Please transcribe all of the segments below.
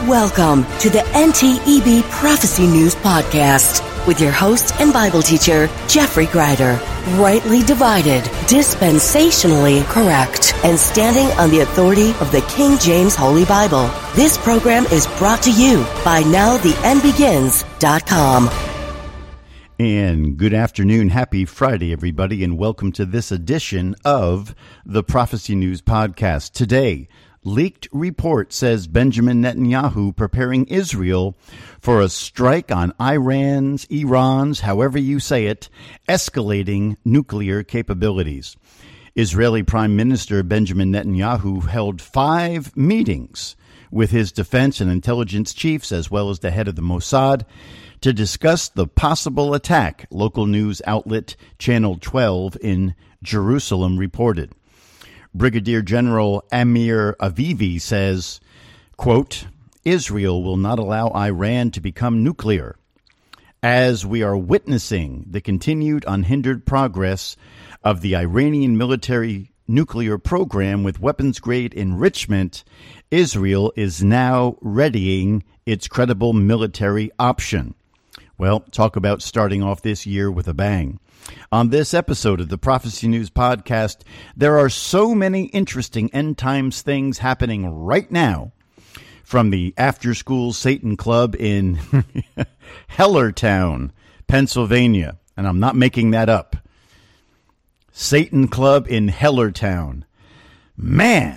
Welcome to the NTEB Prophecy News Podcast with your host and Bible teacher, Jeffrey Greider. Rightly divided, dispensationally correct, and standing on the authority of the King James Holy Bible. This program is brought to you by NowTheEndBegins.com. And good afternoon, happy Friday, everybody, and welcome to this edition of the Prophecy News Podcast. Today, leaked report says Benjamin Netanyahu preparing Israel for a strike on Iran's, however you say it, escalating nuclear capabilities. Israeli Prime Minister Benjamin Netanyahu held 5 meetings with his defense and intelligence chiefs, as well as the head of the Mossad, to discuss the possible attack, local news outlet Channel 12 in Jerusalem reported. Brigadier General Amir Avivi says, quote, Israel will not allow Iran to become nuclear. As we are witnessing the continued unhindered progress of the Iranian military nuclear program with weapons-grade enrichment, Israel is now readying its credible military option. Well, talk about starting off this year with a bang. On this episode of the Prophecy News Podcast, there are so many interesting end times things happening right now, from the after-school Satan Club in Hellertown, Pennsylvania, and I'm not making that up. Satan Club in Hellertown. Man,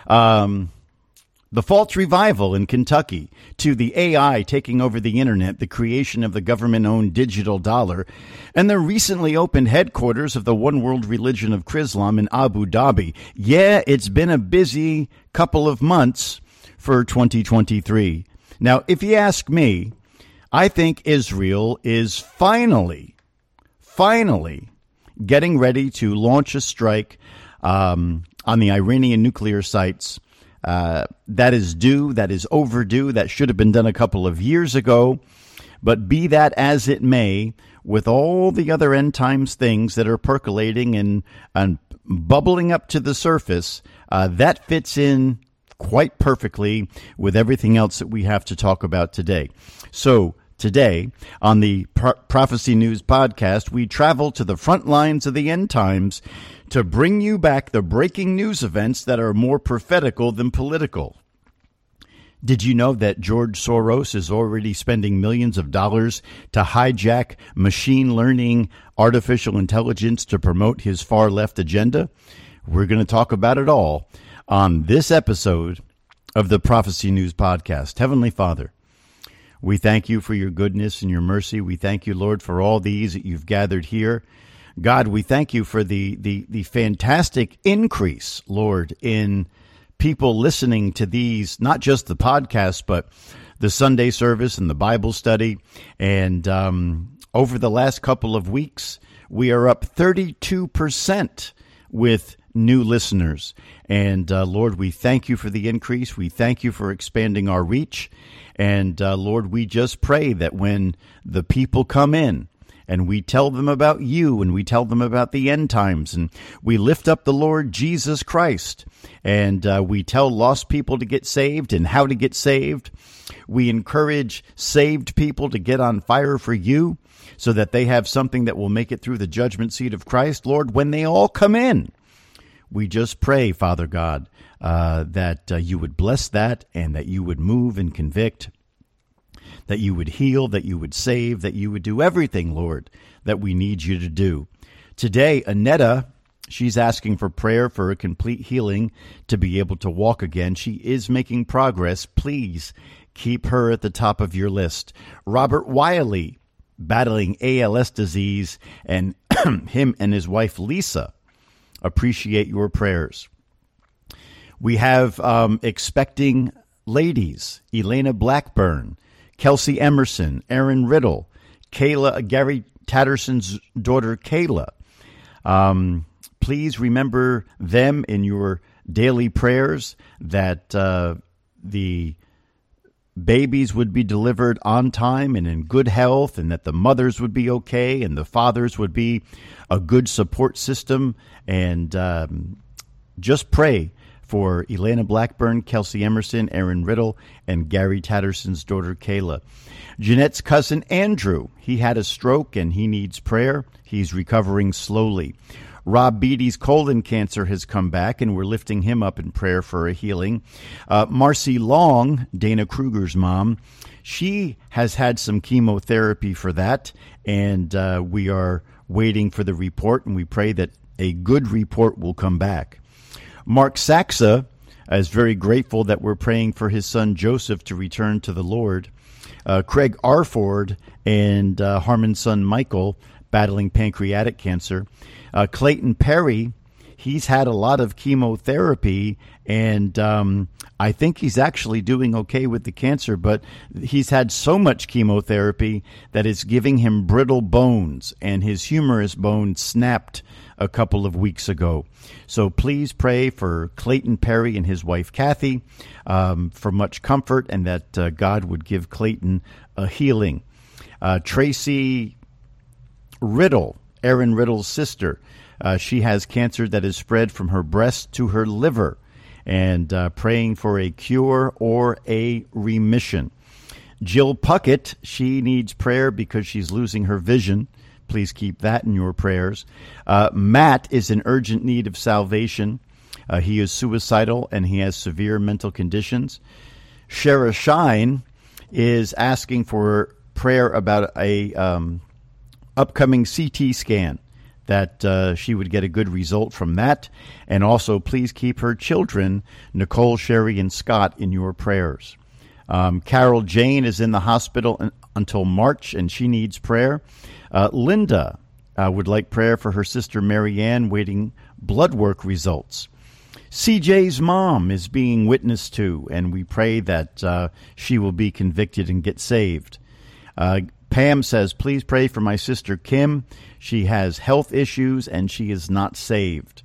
the false revival in Kentucky, to the AI taking over the internet, the creation of the government-owned digital dollar, and the recently opened headquarters of the One World Religion of Chrislam in Abu Dhabi. Yeah, it's been a busy couple of months for 2023. Now, if you ask me, I think Israel is finally getting ready to launch a strike on the Iranian nuclear sites. That is due, that is overdue, that should have been done a couple of years ago. But be that as it may, with all the other end times things that are percolating and bubbling up to the surface, that fits in quite perfectly with everything else that we have to talk about today. So today, on the Prophecy News Podcast, we travel to the front lines of the end times to bring you back the breaking news events that are more prophetical than political. Did you know that George Soros is already spending millions of dollars to hijack machine learning, artificial intelligence to promote his far-left agenda? We're going to talk about it all on this episode of the Prophecy News Podcast. Heavenly Father, we thank you for your goodness and your mercy. We thank you, Lord, for all these that you've gathered here. God, we thank you for the fantastic increase, Lord, in people listening to these, not just the podcast, but the Sunday service and the Bible study. And over the last couple of weeks, we are up 32% with new listeners. And Lord, we thank you for the increase. We thank you for expanding our reach. And Lord, we just pray that when the people come in, and we tell them about you, and we tell them about the end times, and we lift up the Lord Jesus Christ, and we tell lost people to get saved and how to get saved. We encourage saved people to get on fire for you so that they have something that will make it through the judgment seat of Christ. Lord, when they all come in, we just pray, Father God, that you would bless that and that you would move and convict, that you would heal, that you would save, that you would do everything, Lord, that we need you to do. Today, Annetta, she's asking for prayer for a complete healing to be able to walk again. She is making progress. Please keep her at the top of your list. Robert Wiley, battling ALS disease, and him and his wife, Lisa, appreciate your prayers. We have expecting ladies, Elena Blackburn, Kelsey Emerson, Aaron Riddle, Gary Tatterson's daughter, Kayla. Please remember them in your daily prayers, that the babies would be delivered on time and in good health, and that the mothers would be okay, and the fathers would be a good support system. And just pray for Elena Blackburn, Kelsey Emerson, Aaron Riddle, and Gary Tatterson's daughter, Kayla. Jeanette's cousin, Andrew, he had a stroke and he needs prayer. He's recovering slowly. Rob Beatty's colon cancer has come back, and we're lifting him up in prayer for a healing. Marcy Long, Dana Kruger's mom, she has had some chemotherapy for that, and we are waiting for the report, and we pray that a good report will come back. Mark Saxa is very grateful that we're praying for his son Joseph to return to the Lord. Craig Arford and Harmon's son Michael battling pancreatic cancer. Clayton Perry, he's had a lot of chemotherapy, and I think he's actually doing okay with the cancer, but he's had so much chemotherapy that it's giving him brittle bones, and his humerus bone snapped a couple of weeks ago. So please pray for Clayton Perry and his wife Kathy for much comfort, and that God would give Clayton a healing. Tracy Riddle, Aaron Riddle's sister, she has cancer that has spread from her breast to her liver, and praying for a cure or a remission. Jill Puckett, she needs prayer because she's losing her vision. Please keep that in your prayers. Matt is in urgent need of salvation. He is suicidal and he has severe mental conditions. Shara Shine is asking for prayer about a upcoming CT scan, that she would get a good result from that. And also, please keep her children, Nicole, Sherry, and Scott, in your prayers. Carol Jane is in the hospital until March, and she needs prayer. Linda would like prayer for her sister Marianne, waiting blood work results. CJ's mom is being witnessed to, and we pray that she will be convicted and get saved. Pam says, please pray for my sister Kim. She has health issues and she is not saved.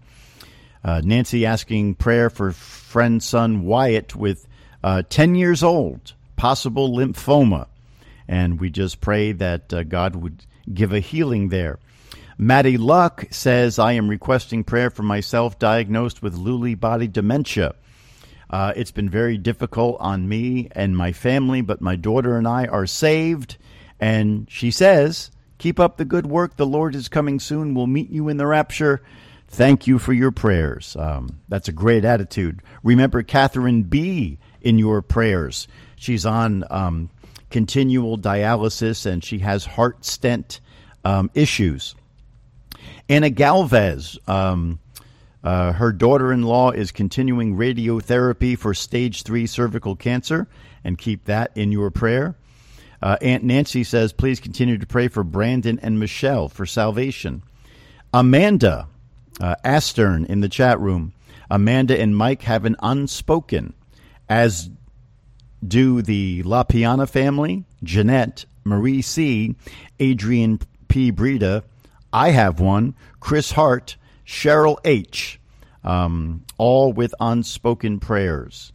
Nancy asking prayer for friend's son Wyatt with 10 years old, possible lymphoma. And we just pray that God would give a healing there. Maddie Luck says, I am requesting prayer for myself diagnosed with Lewy body dementia. It's been very difficult on me and my family, but my daughter and I are saved. And she says, keep up the good work. The Lord is coming soon. We'll meet you in the rapture. Thank you for your prayers. That's a great attitude. Remember Catherine B. in your prayers. She's on continual dialysis, and she has heart stent issues. Anna Galvez, her daughter-in-law is continuing radiotherapy for stage 3 cervical cancer, and keep that in your prayer. Aunt Nancy says, please continue to pray for Brandon and Michelle for salvation. Amanda Astern in the chat room. Amanda and Mike have an unspoken, as do the La Piana family, Jeanette, Marie C., Adrian P. Breda. I have one, Chris Hart, Cheryl H., all with unspoken prayers.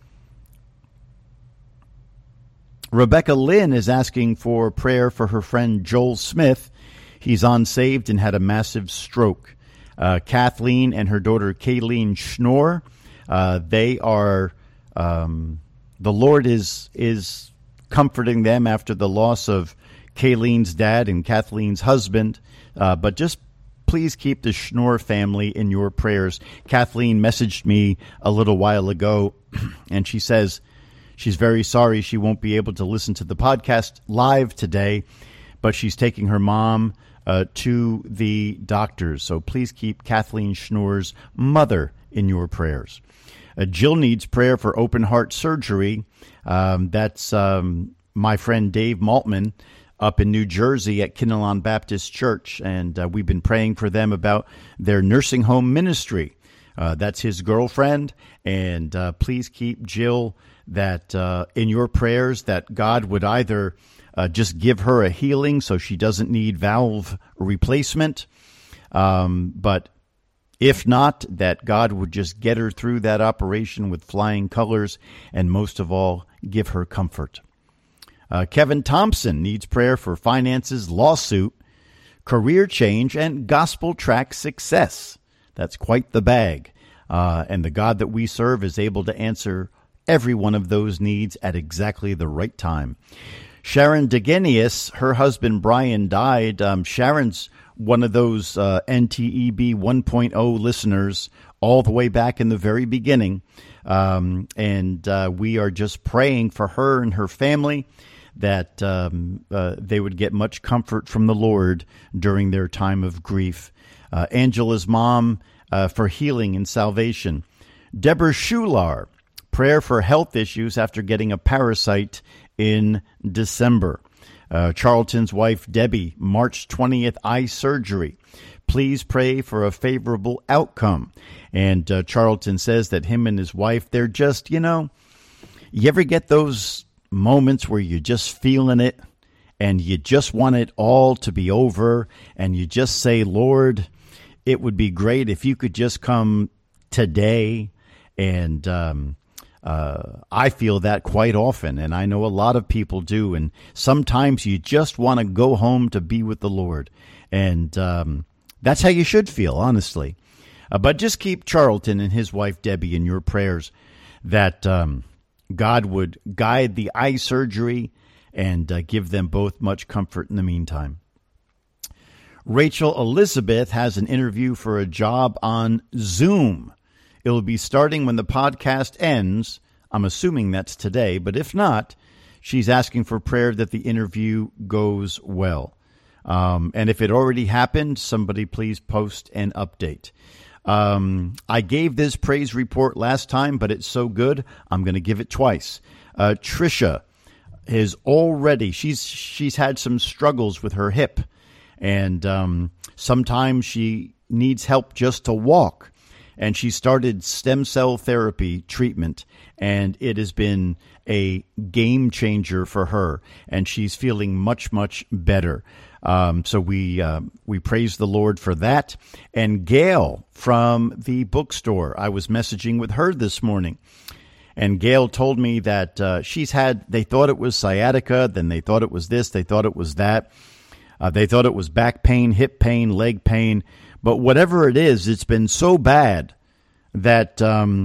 Rebecca Lynn is asking for prayer for her friend Joel Smith. He's unsaved and had a massive stroke. Kathleen and her daughter Kayleen Schnorr, they are, the Lord is comforting them after the loss of Kayleen's dad and Kathleen's husband. But just please keep the Schnorr family in your prayers. Kathleen messaged me a little while ago, and she says she's very sorry she won't be able to listen to the podcast live today, but she's taking her mom to the doctors. So please keep Kathleen Schnorr's mother in your prayers. Jill needs prayer for open heart surgery. That's my friend Dave Maltman up in New Jersey at Kinnelon Baptist Church, and we've been praying for them about their nursing home ministry. That's his girlfriend, and please keep Jill that in your prayers, that God would either just give her a healing so she doesn't need valve replacement, but if not, that God would just get her through that operation with flying colors, and most of all, give her comfort. Kevin Thompson needs prayer for finances, lawsuit, career change, and gospel track success. That's quite the bag. And the God that we serve is able to answer every one of those needs at exactly the right time. Sharon Degenius, her husband Brian died. Sharon's one of those NTEB 1.0 listeners all the way back in the very beginning. And we are just praying for her and her family that they would get much comfort from the Lord during their time of grief. Angela's mom for healing and salvation. Deborah Shular, prayer for health issues after getting a parasite in December. Charlton's wife, Debbie, March 20th, eye surgery. Please pray for a favorable outcome. And Charlton says that him and his wife, they're just, you ever get those moments where you're just feeling it and you just want it all to be over and you just say, Lord, it would be great if you could just come today. And I feel that quite often, and I know a lot of people do. And sometimes you just want to go home to be with the Lord. And that's how you should feel, honestly. But just keep Charlton and his wife, Debbie, in your prayers that God would guide the eye surgery and give them both much comfort in the meantime. Rachel Elizabeth has an interview for a job on Zoom. It will be starting when the podcast ends. I'm assuming that's today, but if not, she's asking for prayer that the interview goes well. And if it already happened, somebody please post an update. I gave this praise report last time, but it's so good, I'm going to give it twice. Trisha is already, she's had some struggles with her hip, and sometimes she needs help just to walk. And she started stem cell therapy treatment, and it has been a game changer for her, and she's feeling much, much better. So we praise the Lord for that. And Gail from the bookstore, I was messaging with her this morning, and Gail told me that they thought it was sciatica, then they thought it was this, they thought it was that. They thought it was back pain, hip pain, leg pain. But whatever it is, it's been so bad that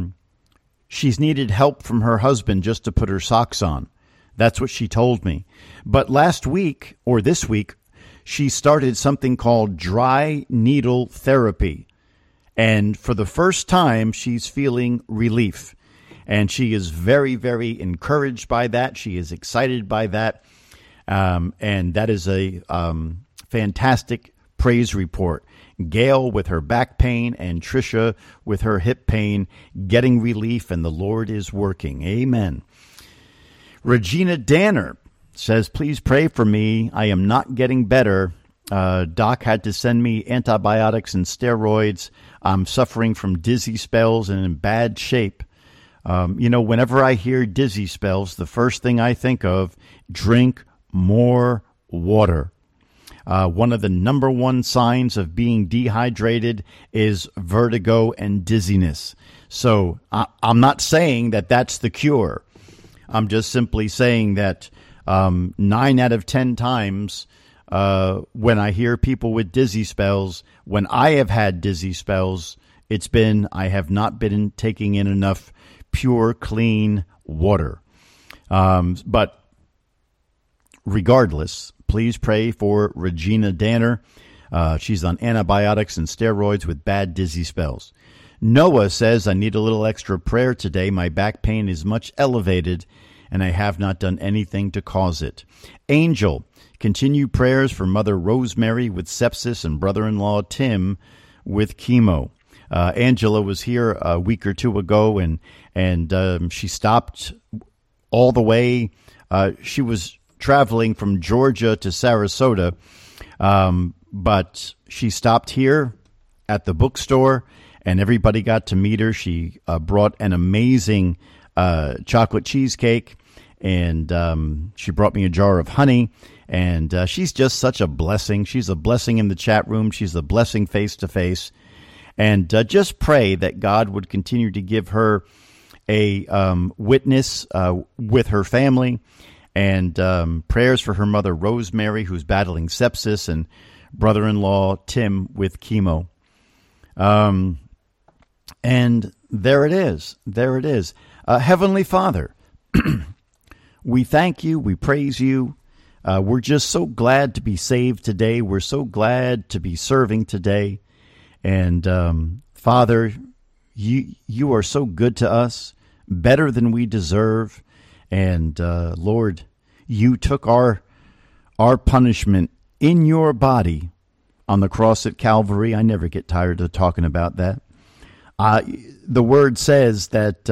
she's needed help from her husband just to put her socks on. That's what she told me. But last week, or this week, she started something called dry needle therapy. And for the first time, she's feeling relief. And she is very, very encouraged by that. She is excited by that. And that is a fantastic praise report. Gail with her back pain and Trisha with her hip pain getting relief, and the Lord is working. Amen. Regina Danner says, please pray for me. I am not getting better. Doc had to send me antibiotics and steroids. I'm suffering from dizzy spells and in bad shape. Whenever I hear dizzy spells, the first thing I think of, drink more water. One of the number one signs of being dehydrated is vertigo and dizziness. So I'm not saying that that's the cure. I'm just simply saying that 9 out of 10 times when I hear people with dizzy spells, when I have had dizzy spells, it's been I have not been taking in enough pure, clean water. But regardless, please pray for Regina Danner. She's on antibiotics and steroids with bad dizzy spells. Noah says, I need a little extra prayer today. My back pain is much elevated, and I have not done anything to cause it. Angel, continue prayers for Mother Rosemary with sepsis and brother-in-law Tim with chemo. Angela was here a week or two ago, and she stopped all the way. She was traveling from Georgia to Sarasota, but she stopped here at the bookstore, and everybody got to meet her. She brought an amazing chocolate cheesecake, and she brought me a jar of honey, and she's just such a blessing. She's a blessing in the chat room. She's a blessing face-to-face, and just pray that God would continue to give her a witness with her family, and prayers for her mother, Rosemary, who's battling sepsis, and brother-in-law, Tim, with chemo. And there it is. There it is. Heavenly Father, we thank you. We praise you. We're just so glad to be saved today. We're so glad to be serving today. And Father, you are so good to us, better than we deserve. And Lord, you took our punishment in your body on the cross at Calvary. I never get tired of talking about that. The word says that,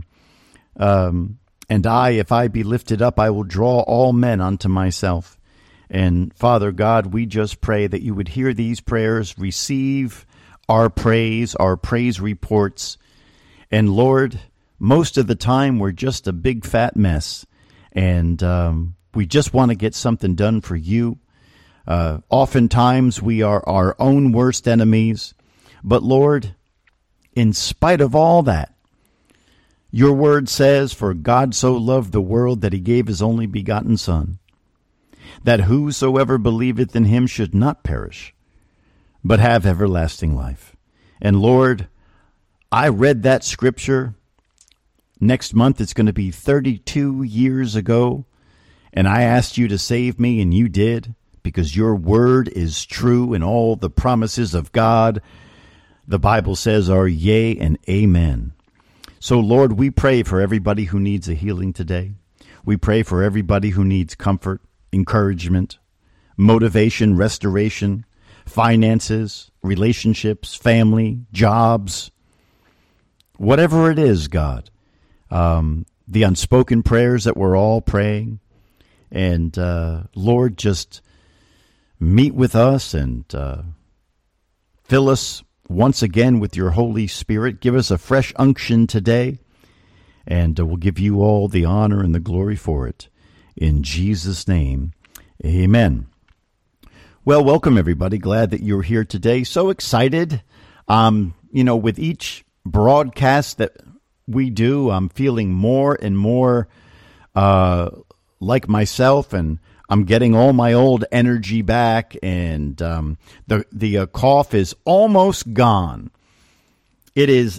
and if I be lifted up, I will draw all men unto myself. And Father God, we just pray that you would hear these prayers, receive our praise reports. And Lord, most of the time we're just a big fat mess. And we just want to get something done for you. Oftentimes we are our own worst enemies. But Lord, in spite of all that, your word says, for God so loved the world that he gave his only begotten Son, that whosoever believeth in him should not perish, but have everlasting life. And Lord, I read that scripture. Next month it's going to be 32 years ago, and I asked you to save me, and you did, because your word is true, and all the promises of God, the Bible says, are yea and amen. So, Lord, we pray for everybody who needs a healing today. We pray for everybody who needs comfort, encouragement, motivation, restoration, finances, relationships, family, jobs, whatever it is, God. The unspoken prayers that we're all praying. And, Lord, just meet with us and fill us once again with your Holy Spirit. Give us a fresh unction today, and we'll give you all the honor and the glory for it. In Jesus' name, amen. Well, welcome, everybody. Glad that you're here today. So excited. With each broadcast that we do, I'm feeling more and more like myself, and I'm getting all my old energy back, and the cough is almost gone. It is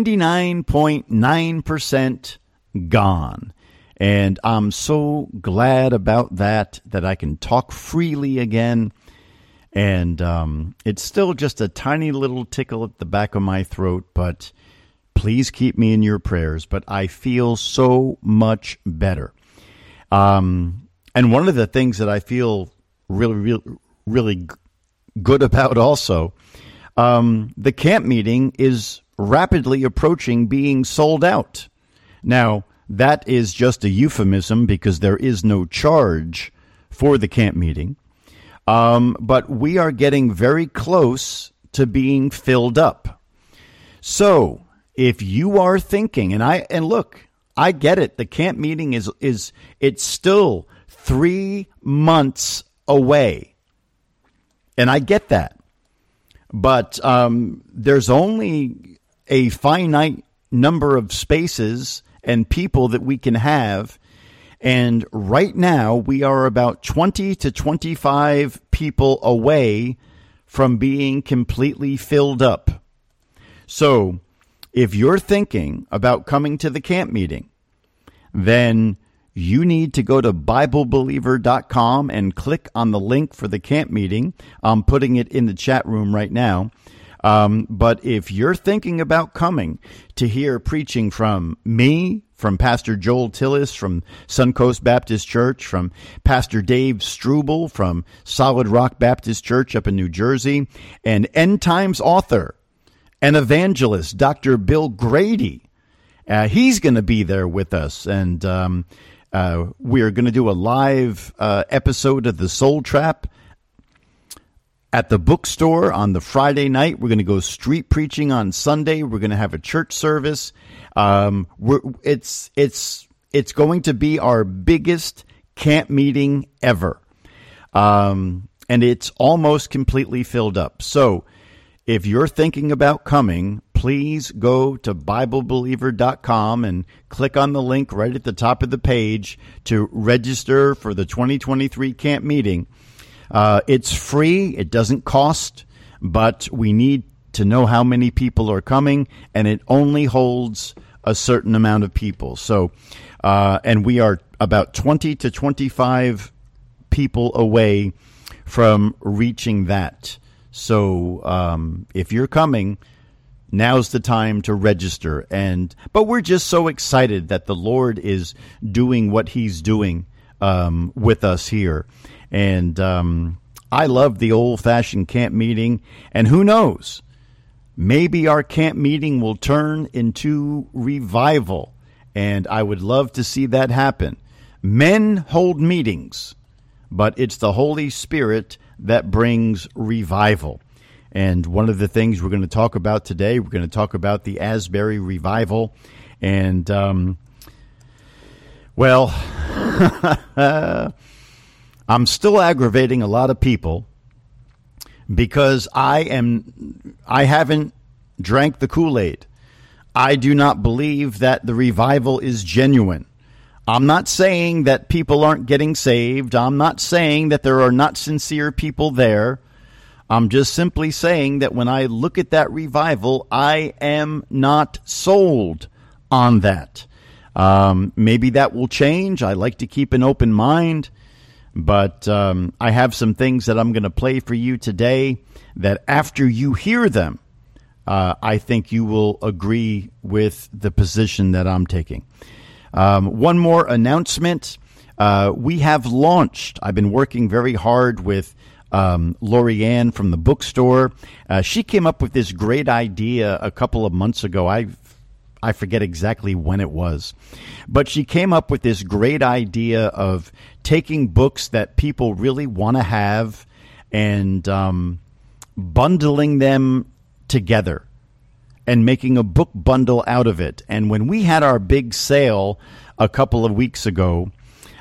99.9% gone, and I'm so glad about that I can talk freely again. And it's still just a tiny little tickle at the back of my throat, but please keep me in your prayers. But I feel so much better. And one of the things that I feel really good about also, the camp meeting is rapidly approaching being sold out. Now, that is just a euphemism because there is no charge for the camp meeting. But we are getting very close to being filled up. So if you are thinking, and look, I get it. The camp meeting it's still 3 months away. And I get that. But there's only a finite number of spaces and people that we can have. And right now we are about 20 to 25 people away from being completely filled up. So if you're thinking about coming to the camp meeting, then you need to go to BibleBeliever.com and click on the link for the camp meeting. I'm putting it in the chat room right now. But if you're thinking about coming to hear preaching from me, from Pastor Joel Tillis from Suncoast Baptist Church, from Pastor Dave Struble from Solid Rock Baptist Church up in New Jersey, and End Times author and evangelist Dr. Bill Grady, he's going to be there with us, and we're going to do a live episode of The Soul Trap at the bookstore on the Friday night. We're going to go street preaching on Sunday. We're going to have a church service. It's going to be our biggest camp meeting ever. And it's almost completely filled up. So if you're thinking about coming, please go to BibleBeliever.com and click on the link right at the top of the page to register for the 2023 camp meeting. It's free. It doesn't cost, but we need to know how many people are coming, and it only holds a certain amount of people. So, and we are about 20 to 25 people away from reaching that. So, if you're coming, now's the time to register. But we're just so excited that the Lord is doing what He's doing with us here. And I love the old-fashioned camp meeting. And who knows, maybe our camp meeting will turn into revival. And I would love to see that happen. Men hold meetings, but it's the Holy Spirit that brings revival. And one of the things we're going to talk about today, we're going to talk about the Asbury Revival. And, well, I'm still aggravating a lot of people because I haven't drank the Kool-Aid. I do not believe that the revival is genuine. I'm not saying that people aren't getting saved. I'm not saying that there are not sincere people there. I'm just simply saying that when I look at that revival, I am not sold on that. Maybe that will change. I like to keep an open mind, but I have some things that I'm going to play for you today that after you hear them, I think you will agree with the position that I'm taking. One more announcement. We have launched. I've been working very hard with Lorianne from the bookstore. She came up with this great idea a couple of months ago. I forget exactly when it was, but she came up with this great idea of taking books that people really want to have and bundling them together and making a book bundle out of it. And when we had our big sale a couple of weeks ago,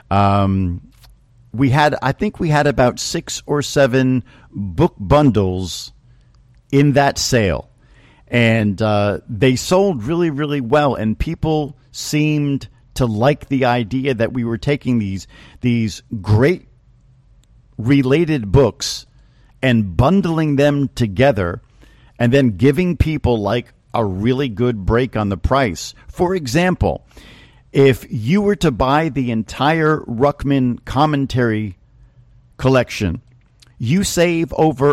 I think we had about 6 or 7 book bundles in that sale. And they sold really, really well. And people seemed to like the idea that we were taking these great related books and bundling them together and then giving people like a really good break on the price. For example, if you were to buy the entire Ruckman commentary collection, you save over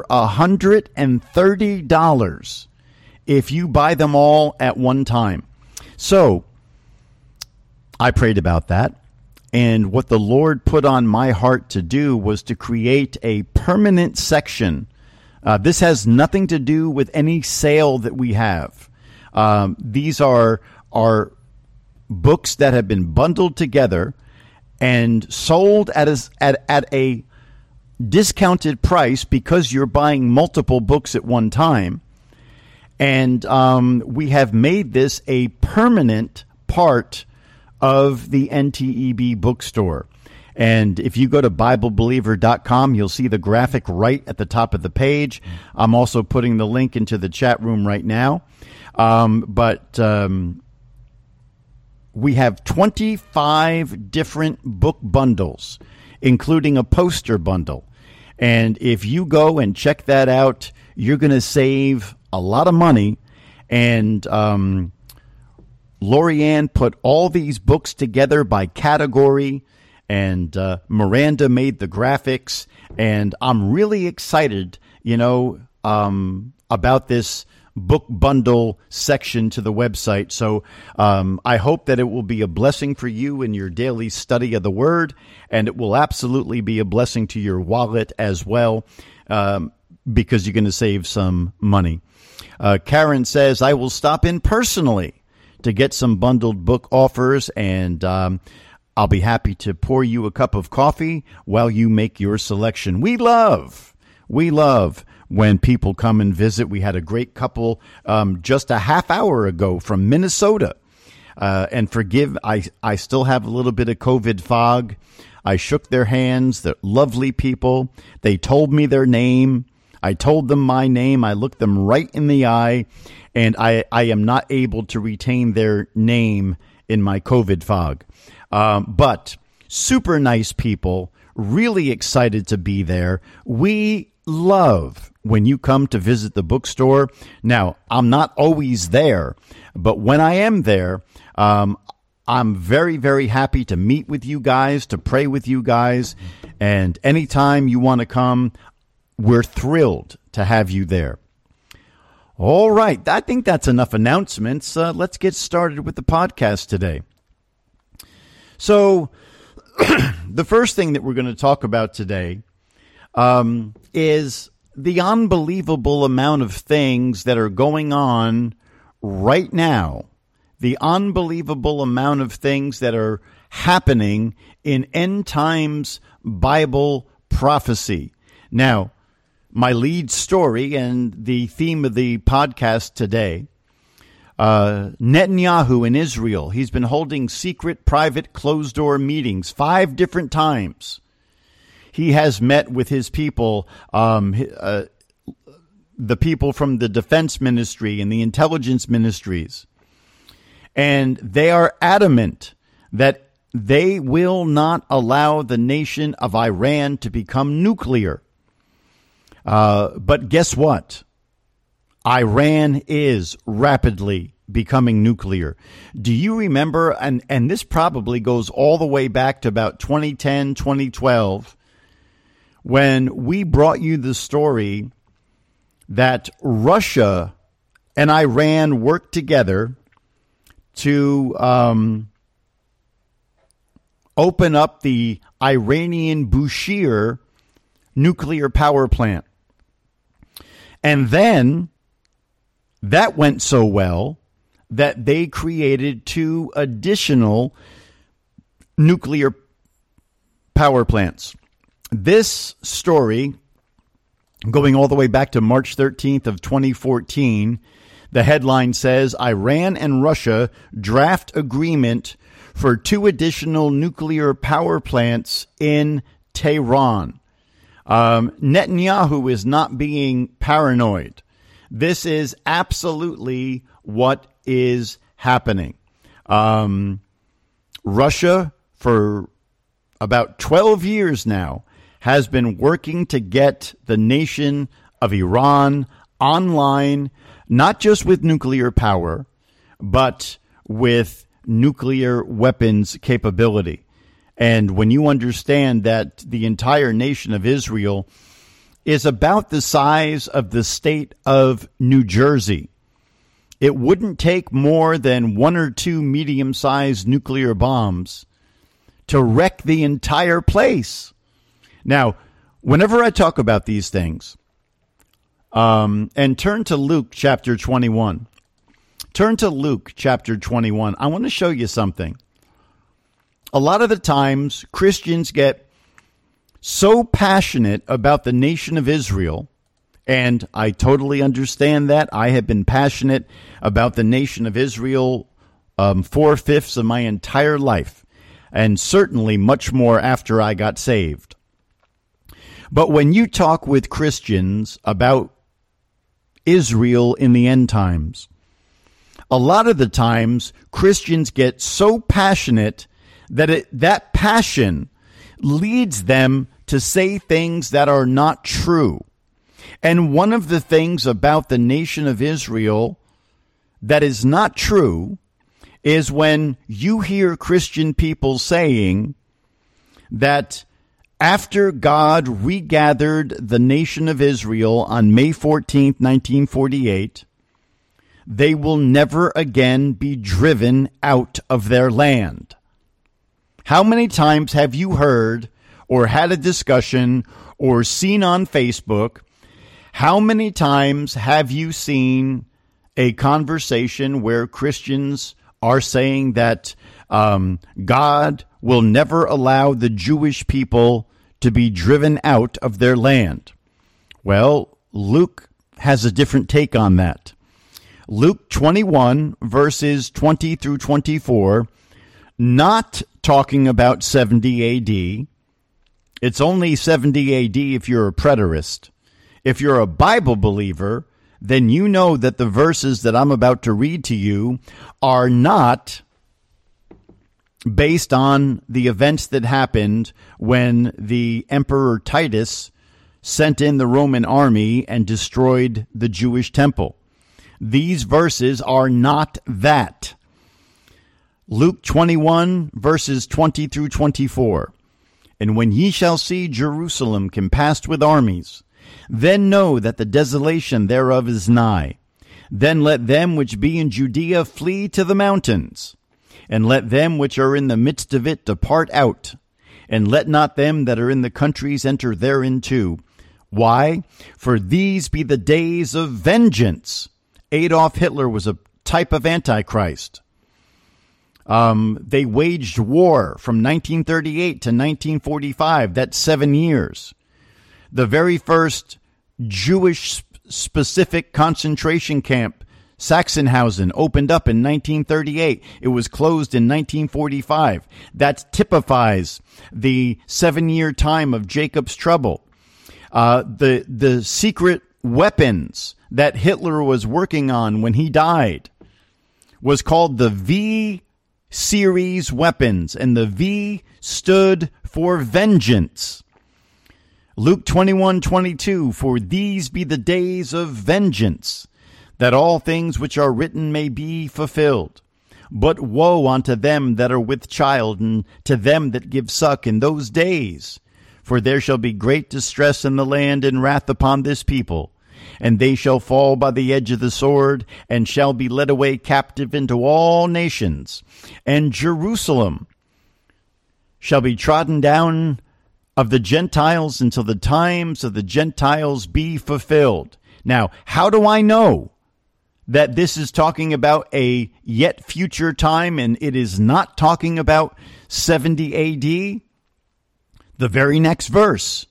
$130 if you buy them all at one time. So I prayed about that. And what the Lord put on my heart to do was to create a permanent section. This has nothing to do with any sale that we have. These are books that have been bundled together and sold at a discounted price because you're buying multiple books at one time. And we have made this a permanent part of the NTEB bookstore. And if you go to BibleBeliever.com, you'll see the graphic right at the top of the page. I'm also putting the link into the chat room right now. But we have 25 different book bundles, including a poster bundle. And if you go and check that out, you're going to save a lot of money. And Lorianne put all these books together by category, and Miranda made the graphics. And I'm really excited, about this book bundle section to the website. So I hope that it will be a blessing for you in your daily study of the Word, and it will absolutely be a blessing to your wallet as well, because you're going to save some money. Karen says, I will stop in personally to get some bundled book offers, and I'll be happy to pour you a cup of coffee while you make your selection. We love when people come and visit. We had a great couple just a half hour ago from Minnesota. And forgive, I still have a little bit of COVID fog. I shook their hands. They're lovely people. They told me their name. I told them my name. I looked them right in the eye, and I am not able to retain their name in my COVID fog. But super nice people, really excited to be there. We love when you come to visit the bookstore. Now, I'm not always there, but when I am there, I'm very, very happy to meet with you guys, to pray with you guys. And anytime you want to come, we're thrilled to have you there. All right. I think that's enough announcements. Let's get started with the podcast today. So the first thing that we're going to talk about today is the unbelievable amount of things that are going on right now. The unbelievable amount of things that are happening in end times Bible prophecy. Now, my lead story and the theme of the podcast today, Netanyahu in Israel. He's been holding secret, private, closed-door meetings 5 different times. He has met with his people, the people from the defense ministry and the intelligence ministries. And they are adamant that they will not allow the nation of Iran to become nuclear. But guess what? Iran is rapidly becoming nuclear. Do you remember, and this probably goes all the way back to about 2010, 2012, when we brought you the story that Russia and Iran worked together to open up the Iranian Bushehr nuclear power plant. And then that went so well that they created 2 additional nuclear power plants. This story, going all the way back to March 13th of 2014, the headline says, Iran and Russia draft agreement for 2 additional nuclear power plants in Tehran. Netanyahu is not being paranoid. This is absolutely what is happening. Russia, for about 12 years now, has been working to get the nation of Iran online, not just with nuclear power, but with nuclear weapons capability. And when you understand that the entire nation of Israel is about the size of the state of New Jersey, it wouldn't take more than 1 or 2 medium-sized nuclear bombs to wreck the entire place. Now, whenever I talk about these things, and turn to Luke chapter 21. Turn to Luke chapter 21. I want to show you something. A lot of the times, Christians get so passionate about the nation of Israel, and I totally understand that. I have been passionate about the nation of Israel 4/5 of my entire life, and certainly much more after I got saved. But when you talk with Christians about Israel in the end times, a lot of the times Christians get so passionate that that passion leads them to say things that are not true. And one of the things about the nation of Israel that is not true is when you hear Christian people saying that after God regathered the nation of Israel on May 14th, 1948, they will never again be driven out of their land. How many times have you heard or had a discussion or seen on Facebook? How many times have you seen a conversation where Christians are saying that God will never allow the Jewish people to be driven out of their land? Well, Luke has a different take on that. Luke 21, verses 20 through 24, not talking about 70 A.D. It's only 70 A.D. if you're a preterist. If you're a Bible believer, then you know that the verses that I'm about to read to you are not based on the events that happened when the Emperor Titus sent in the Roman army and destroyed the Jewish temple. These verses are not that. Luke 21, verses 20 through 24. And when ye shall see Jerusalem compassed with armies, then know that the desolation thereof is nigh. Then let them which be in Judea flee to the mountains, and let them which are in the midst of it depart out, and let not them that are in the countries enter therein too. Why? For these be the days of vengeance. Adolf Hitler was a type of Antichrist. They waged war from 1938 to 1945. That's 7 years. The very first Jewish-specific concentration camp, Sachsenhausen, opened up in 1938. It was closed in 1945. That typifies the 7-year time of Jacob's trouble. The secret weapons that Hitler was working on when he died was called the V series weapons, and the V stood for vengeance. Luke 21:22, for these be the days of vengeance, that all things which are written may be fulfilled. But woe unto them that are with child, and to them that give suck in those days. For there shall be great distress in the land, and wrath upon this people. And they shall fall by the edge of the sword, and shall be led away captive into all nations. And Jerusalem shall be trodden down of the Gentiles until the times of the Gentiles be fulfilled. Now, how do I know that this is talking about a yet future time and it is not talking about 70 AD? The very next verse.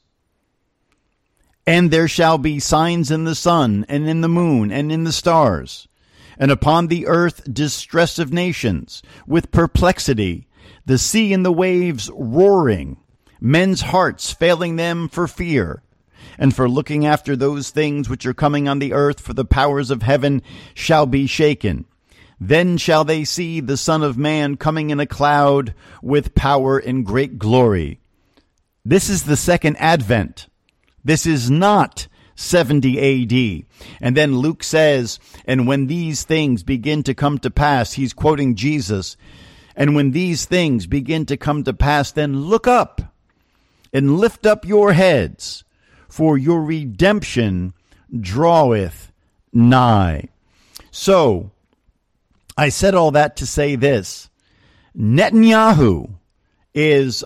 And there shall be signs in the sun, and in the moon, and in the stars, and upon the earth distress of nations, with perplexity, the sea and the waves roaring, men's hearts failing them for fear, and for looking after those things which are coming on the earth, for the powers of heaven shall be shaken. Then shall they see the Son of Man coming in a cloud with power and great glory. This is the second advent. This is not 70 AD. And then Luke says, and when these things begin to come to pass, he's quoting Jesus, and when these things begin to come to pass, then look up and lift up your heads, for your redemption draweth nigh. So, I said all that to say this. Netanyahu is,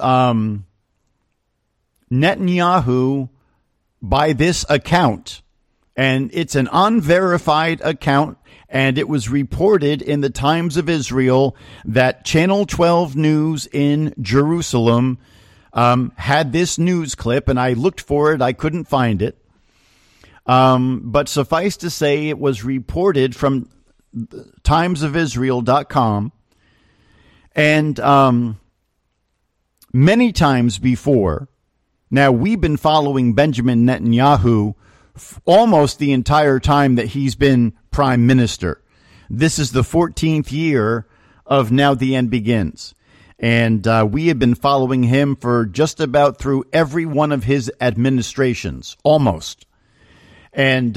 Netanyahu, by this account, and it's an unverified account, and it was reported in the Times of Israel that Channel 12 News in Jerusalem had this news clip, and I looked for it. I couldn't find it. But suffice to say, it was reported from timesofisrael.com, and many times before. Now, we've been following Benjamin Netanyahu almost the entire time that he's been prime minister. This is the 14th year of Now the End Begins. And we have been following him for just about through every one of his administrations, almost. And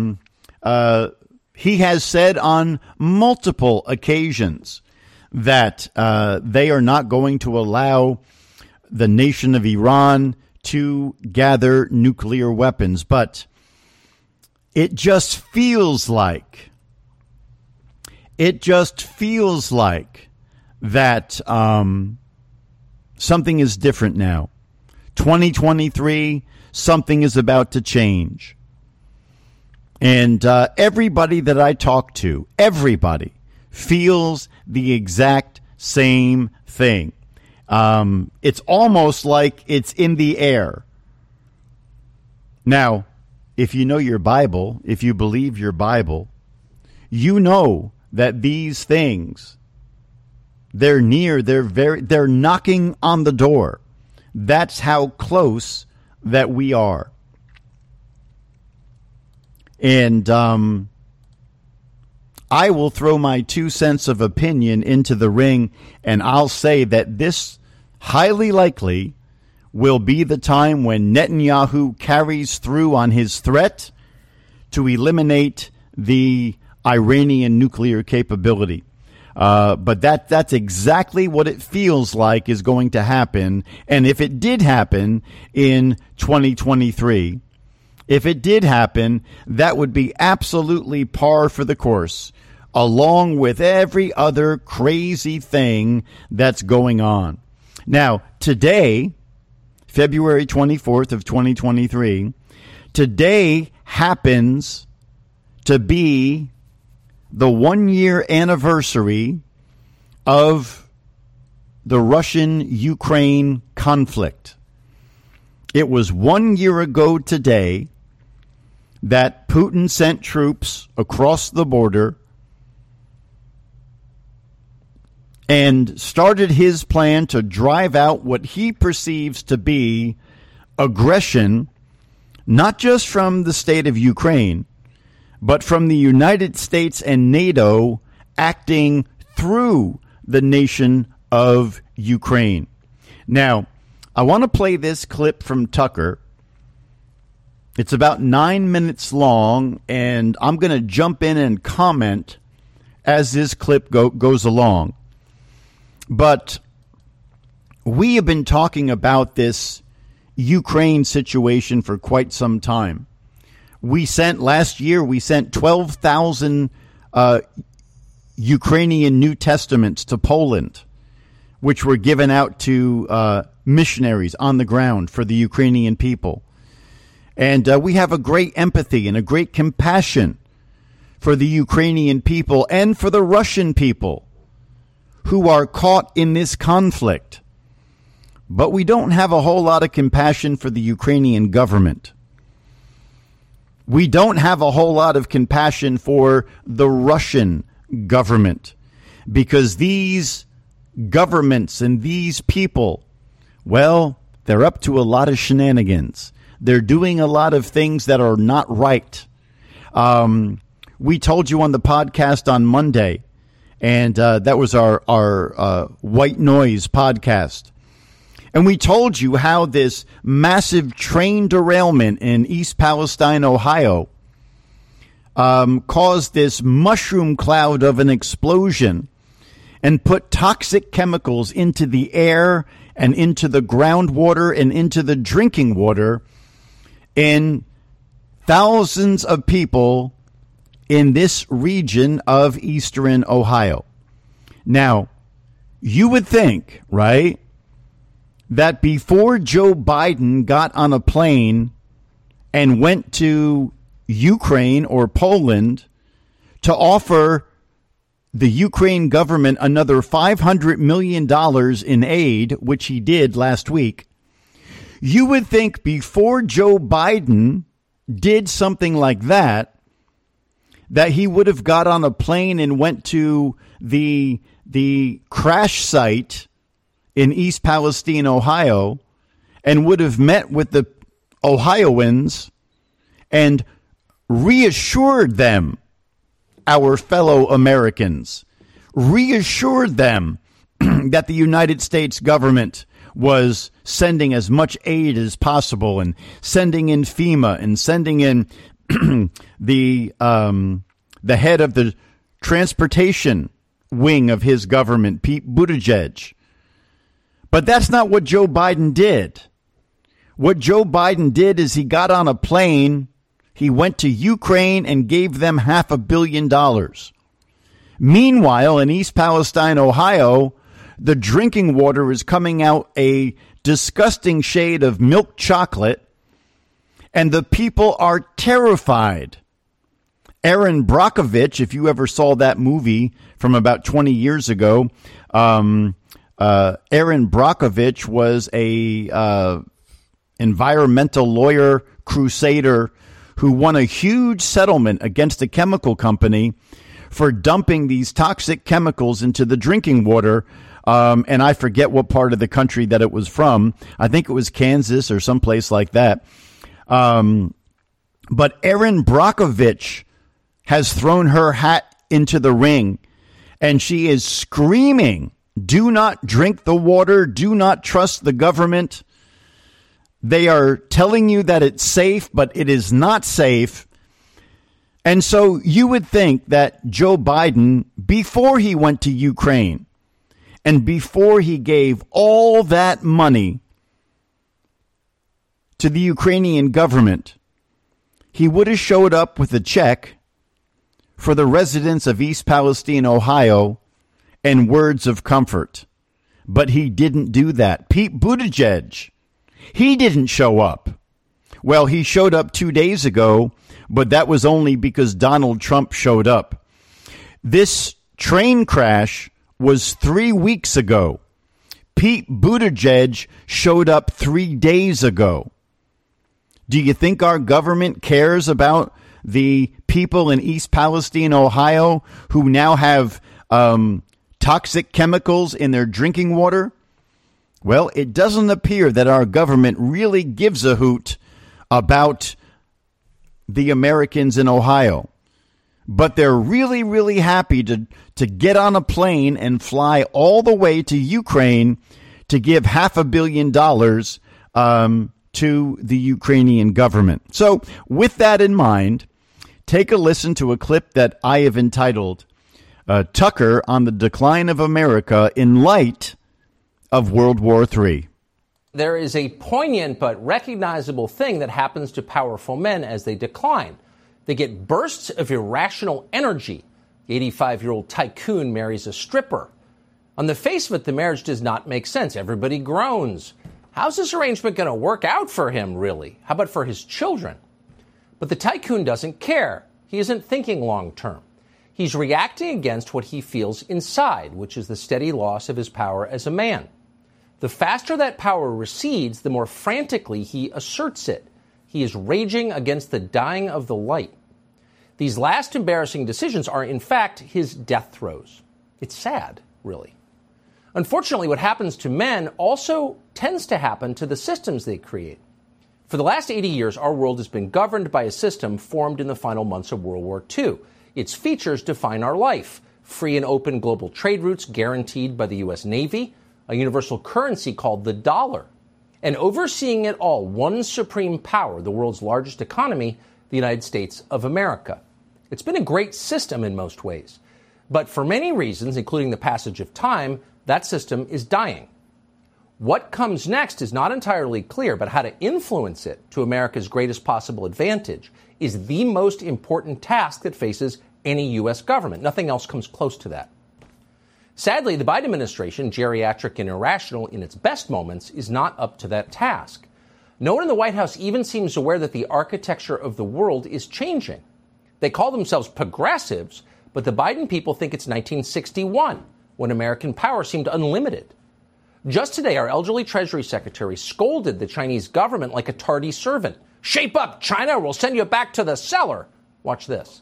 he has said on multiple occasions that they are not going to allow the nation of Iran to gather nuclear weapons, but it just feels like that something is different now. 2023, something is about to change. And everybody that I talk to, everybody feels the exact same thing. It's almost like it's in the air. Now, if you know your Bible, if you believe your Bible, you know that these things, they're near, they're knocking on the door. That's how close that we are. And I will throw my 2 cents of opinion into the ring, and I'll say that this highly likely will be the time when Netanyahu carries through on his threat to eliminate the Iranian nuclear capability. But that's exactly what it feels like is going to happen. And if it did happen in 2023, if it did happen, that would be absolutely par for the course, along with every other crazy thing that's going on. Now, today, February 24th of 2023, today happens to be the 1-year anniversary of the Russian-Ukraine conflict. It was 1 year ago today that Putin sent troops across the border and started his plan to drive out what he perceives to be aggression, not just from the state of Ukraine, but from the United States and NATO acting through the nation of Ukraine. Now, I want to play this clip from Tucker. It's about 9 minutes long, and I'm going to jump in and comment as this clip goes along. But we have been talking about this Ukraine situation for quite some time. Last year, we sent 12,000 Ukrainian New Testaments to Poland, which were given out to missionaries on the ground for the Ukrainian people. And we have a great empathy and a great compassion for the Ukrainian people and for the Russian people who are caught in this conflict. But we don't have a whole lot of compassion for the Ukrainian government. We don't have a whole lot of compassion for the Russian government, because these governments and these people, well, they're up to a lot of shenanigans. They're doing a lot of things that are not right. We told you on the podcast on Monday, and that was our White Noise podcast. And we told you how this massive train derailment in East Palestine, Ohio, caused this mushroom cloud of an explosion and put toxic chemicals into the air and into the groundwater and into the drinking water in thousands of people in this region of eastern Ohio. Now, you would think, right, that before Joe Biden got on a plane and went to Ukraine or Poland to offer the Ukraine government another $500 million in aid, which he did last week, you would think before Joe Biden did something like that he would have got on a plane and went to the crash site in East Palestine, Ohio, and would have met with the Ohioans and reassured them, our fellow Americans, reassured them that the United States government was sending as much aid as possible and sending in FEMA and sending in the head of the transportation wing of his government, Pete Buttigieg. But that's not what Joe Biden did. What Joe Biden did is he got on a plane, he went to Ukraine and gave them $500 million. Meanwhile, in East Palestine, Ohio, the drinking water is coming out a disgusting shade of milk chocolate, and the people are terrified. Erin Brockovich, if you ever saw that movie from about 20 years ago, Erin Brockovich was a environmental lawyer crusader who won a huge settlement against a chemical company for dumping these toxic chemicals into the drinking water. And I forget what part of the country that it was from. I think it was Kansas or someplace like that. But Erin Brockovich has thrown her hat into the ring, and she is screaming, "Do not drink the water. Do not trust the government." They are telling you that it's safe, but it is not safe. And so you would think that Joe Biden, before he went to Ukraine and before he gave all that money to the Ukrainian government, he would have showed up with a check for the residents of East Palestine, Ohio, and words of comfort. But he didn't do that. Pete Buttigieg, he didn't show up. Well, he showed up 2 days ago, but that was only because Donald Trump showed up. This train crash was 3 weeks ago. Pete Buttigieg showed up 3 days ago. Do you think our government cares about the people in East Palestine, Ohio, who now have toxic chemicals in their drinking water? Well, it doesn't appear that our government really gives a hoot about the Americans in Ohio. But they're really, really happy to get on a plane and fly all the way to Ukraine to give $500 million to the Ukrainian government. So with that in mind, take a listen to a clip that I have entitled Tucker on the Decline of America in Light of World War III. There is a poignant but recognizable thing that happens to powerful men as they decline. They get bursts of irrational energy. The 85-year-old tycoon marries a stripper. On the face of it, the marriage does not make sense. Everybody groans. How's this arrangement going to work out for him, really? How about for his children? But the tycoon doesn't care. He isn't thinking long term. He's reacting against what he feels inside, which is the steady loss of his power as a man. The faster that power recedes, the more frantically he asserts it. He is raging against the dying of the light. These last embarrassing decisions are, in fact, his death throes. It's sad, really. Unfortunately, what happens to men also tends to happen to the systems they create. For the last 80 years, our world has been governed by a system formed in the final months of World War II. Its features define our life. Free and open global trade routes guaranteed by the U.S. Navy, a universal currency called the dollar, and overseeing it all, one supreme power, the world's largest economy, the United States of America. It's been a great system in most ways. But for many reasons, including the passage of time, that system is dying. What comes next is not entirely clear, but how to influence it to America's greatest possible advantage is the most important task that faces any U.S. government. Nothing else comes close to that. Sadly, the Biden administration, geriatric and irrational in its best moments, is not up to that task. No one in the White House even seems aware that the architecture of the world is changing. They call themselves progressives, but the Biden people think it's 1961, when American power seemed unlimited. Just today, our elderly Treasury Secretary scolded the Chinese government like a tardy servant. Shape up, China, or we'll send you back to the cellar. Watch this.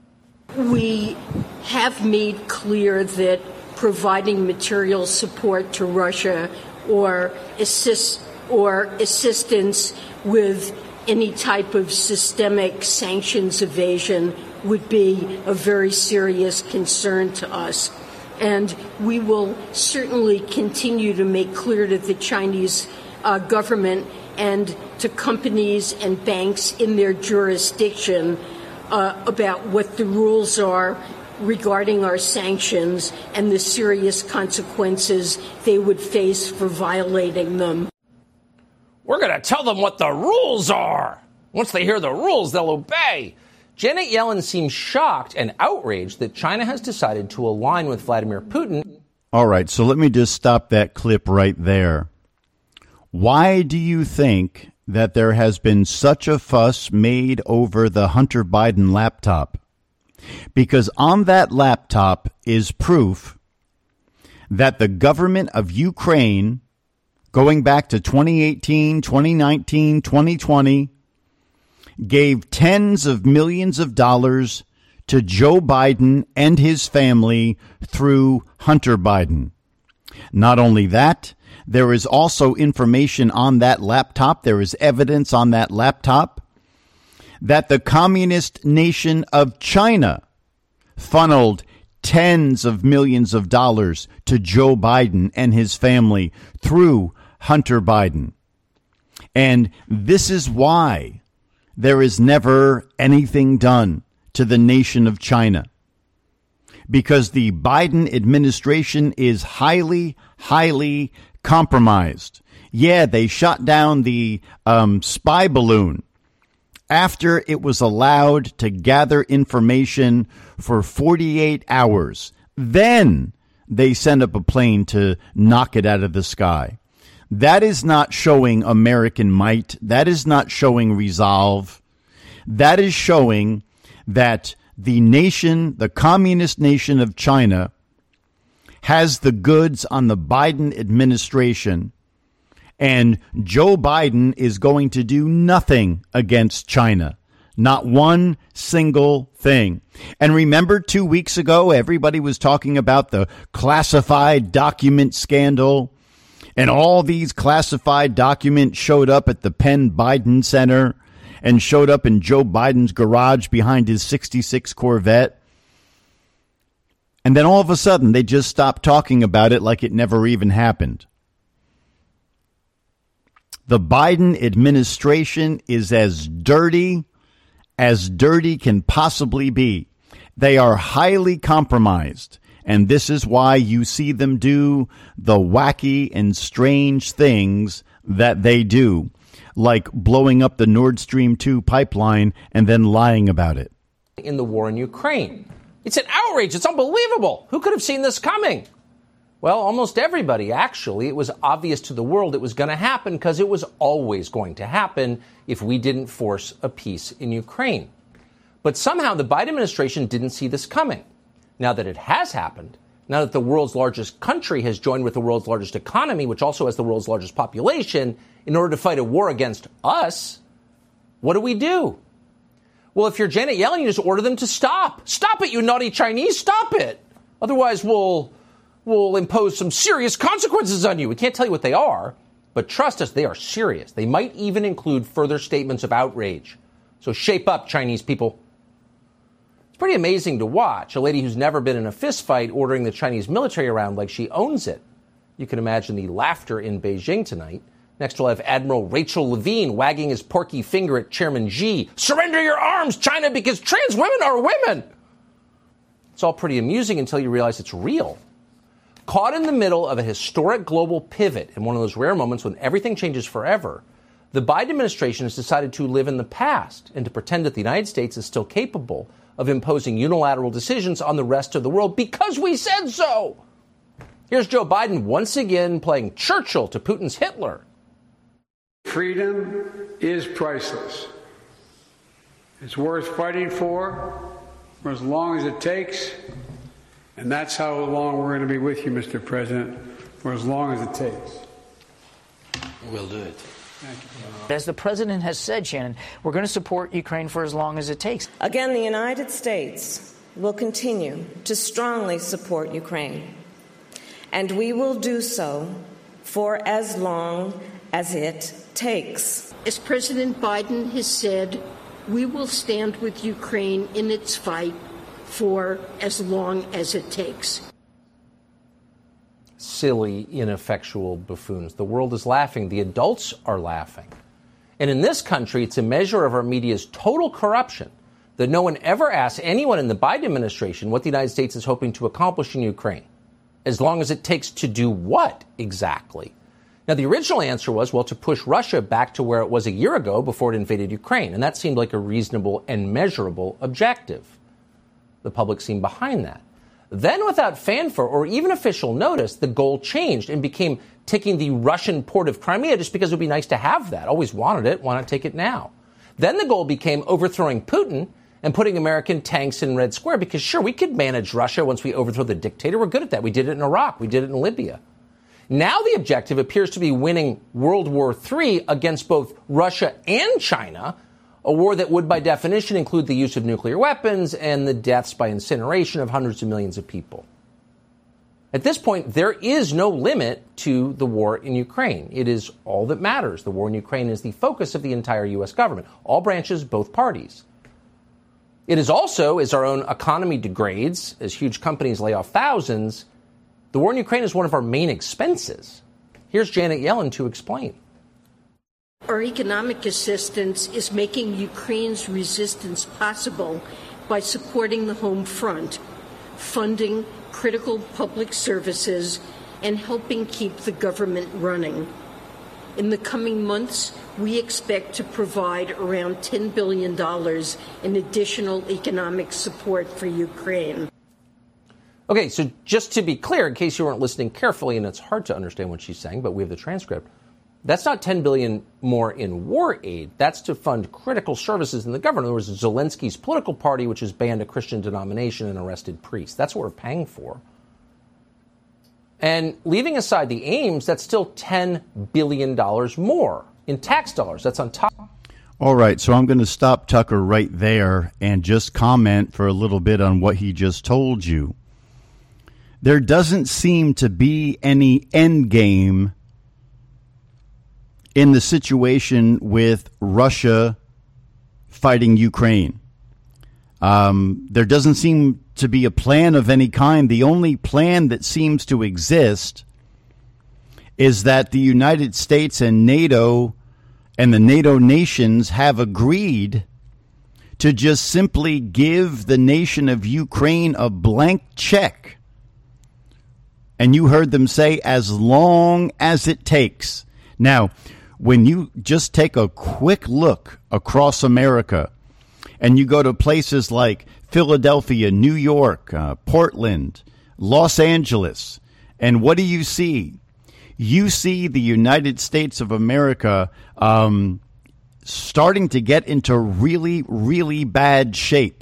We have made clear that providing material support to Russia or assistance with any type of systemic sanctions evasion would be a very serious concern to us. And we will certainly continue to make clear to the Chinese government and to companies and banks in their jurisdiction about what the rules are regarding our sanctions and the serious consequences they would face for violating them. We're going to tell them what the rules are. Once they hear the rules, they'll obey. Janet Yellen seems shocked and outraged that China has decided to align with Vladimir Putin. All right, so let me just stop that clip right there. Why do you think that there has been such a fuss made over the Hunter Biden laptop? Because on that laptop is proof that the government of Ukraine, going back to 2018, 2019, 2020, gave tens of millions of dollars to Joe Biden and his family through Hunter Biden. Not only that, there is also information on that laptop, there is evidence on that laptop that the communist nation of China funneled tens of millions of dollars to Joe Biden and his family through Hunter Biden. And this is why there is never anything done to the nation of China. Because the Biden administration is highly, highly compromised. Yeah, they shot down the spy balloon after it was allowed to gather information for 48 hours. Then they sent up a plane to knock it out of the sky. That is not showing American might. That is not showing resolve. That is showing that the nation, the communist nation of China, has the goods on the Biden administration, and Joe Biden is going to do nothing against China. Not one single thing. And remember 2 weeks ago, everybody was talking about the classified document scandal, and all these classified documents showed up at the Penn Biden Center and showed up in Joe Biden's garage behind his 66 Corvette. And then all of a sudden, they just stopped talking about it like it never even happened. The Biden administration is as dirty can possibly be. They are highly compromised. And this is why you see them do the wacky and strange things that they do, like blowing up the Nord Stream 2 pipeline and then lying about it. In the war in Ukraine. It's an outrage. It's unbelievable. Who could have seen this coming? Well, almost everybody, actually. It was obvious to the world it was going to happen because it was always going to happen if we didn't force a peace in Ukraine. But somehow the Biden administration didn't see this coming. Now that it has happened, now that the world's largest country has joined with the world's largest economy, which also has the world's largest population, in order to fight a war against us, what do? Well, if you're Janet Yellen, you just order them to stop. Stop it, you naughty Chinese. Stop it. Otherwise, we'll impose some serious consequences on you. We can't tell you what they are, but trust us, they are serious. They might even include further statements of outrage. So shape up, Chinese people. It's pretty amazing to watch. A lady who's never been in a fist fight ordering the Chinese military around like she owns it. You can imagine the laughter in Beijing tonight. Next, we'll have Admiral Rachel Levine wagging his porky finger at Chairman Xi. Surrender your arms, China, because trans women are women. It's all pretty amusing until you realize it's real. Caught in the middle of a historic global pivot in one of those rare moments when everything changes forever, the Biden administration has decided to live in the past and to pretend that the United States is still capable of imposing unilateral decisions on the rest of the world because we said so. Here's Joe Biden once again playing Churchill to Putin's Hitler. Freedom is priceless. It's worth fighting for as long as it takes. And that's how long we're going to be with you, Mr. President, for as long as it takes. We'll do it. Thank you. As the president has said, Shannon, we're going to support Ukraine for as long as it takes. Again, the United States will continue to strongly support Ukraine. And we will do so for as long as it takes. As President Biden has said, we will stand with Ukraine in its fight for as long as it takes. Silly, ineffectual buffoons. The world is laughing. The adults are laughing. And in this country, it's a measure of our media's total corruption that no one ever asks anyone in the Biden administration what the United States is hoping to accomplish in Ukraine. As long as it takes to do what exactly? Now, the original answer was, well, to push Russia back to where it was a year ago before it invaded Ukraine. And that seemed like a reasonable and measurable objective. The public seemed behind that. Then, without fanfare or even official notice, the goal changed and became taking the Russian port of Crimea just because it would be nice to have that. Always wanted it. Why not take it now? Then the goal became overthrowing Putin and putting American tanks in Red Square because, sure, we could manage Russia once we overthrow the dictator. We're good at that. We did it in Iraq. We did it in Libya. Now the objective appears to be winning World War III against both Russia and China, a war that would, by definition, include the use of nuclear weapons and the deaths by incineration of hundreds of millions of people. At this point, there is no limit to the war in Ukraine. It is all that matters. The war in Ukraine is the focus of the entire U.S. government, all branches, both parties. It is also, as our own economy degrades, as huge companies lay off thousands, the war in Ukraine is one of our main expenses. Here's Janet Yellen to explain. Our economic assistance is making Ukraine's resistance possible by supporting the home front, funding critical public services, and helping keep the government running. In the coming months, we expect to provide around $10 billion in additional economic support for Ukraine. Okay, so just to be clear, in case you weren't listening carefully, and it's hard to understand what she's saying, but we have the transcript, that's not $10 billion more in war aid. That's to fund critical services in the government. In other words, Zelensky's political party, which has banned a Christian denomination and arrested priests. That's what we're paying for. And leaving aside the aims, that's still $10 billion more in tax dollars. That's on top. All right, so I'm going to stop Tucker right there and just comment for a little bit on what he just told you. There doesn't seem to be any end game in the situation with Russia fighting Ukraine. There doesn't seem to be a plan of any kind. The only plan that seems to exist is that the United States and NATO and the NATO nations have agreed to just simply give the nation of Ukraine a blank check. And you heard them say, as long as it takes. Now, when you just take a quick look across America and you go to places like Philadelphia, New York, Portland, Los Angeles, and what do you see? You see the United States of America starting to get into really, really bad shape.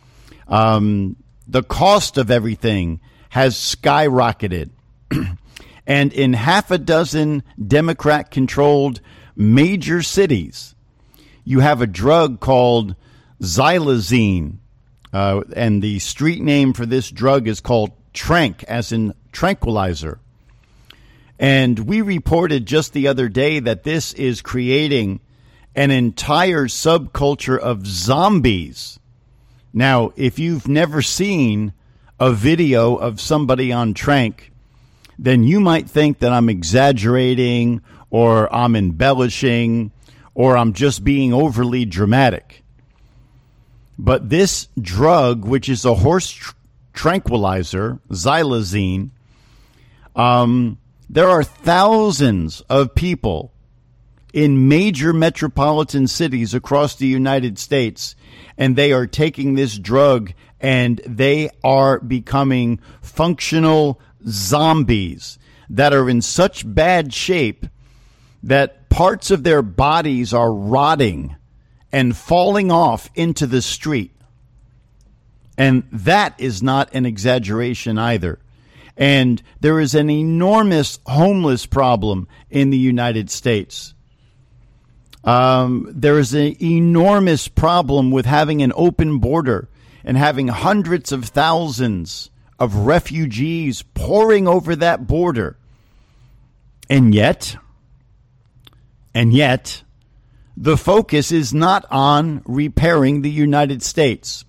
The cost of everything has skyrocketed. And in half a dozen Democrat-controlled major cities, you have a drug called xylazine. And the street name for this drug is called Tranq, as in tranquilizer. And we reported just the other day that this is creating an entire subculture of zombies. Now, if you've never seen a video of somebody on Tranq, then you might think that I'm exaggerating or I'm embellishing or I'm just being overly dramatic. But this drug, which is a horse tranquilizer, xylazine, there are thousands of people in major metropolitan cities across the United States, and they are taking this drug and they are becoming functional zombies that are in such bad shape that parts of their bodies are rotting and falling off into the street. And that is not an exaggeration either. And there is an enormous homeless problem in the United States. There is an enormous problem with having an open border and having hundreds of thousands of refugees pouring over that border. And yet, the focus is not on repairing the United States.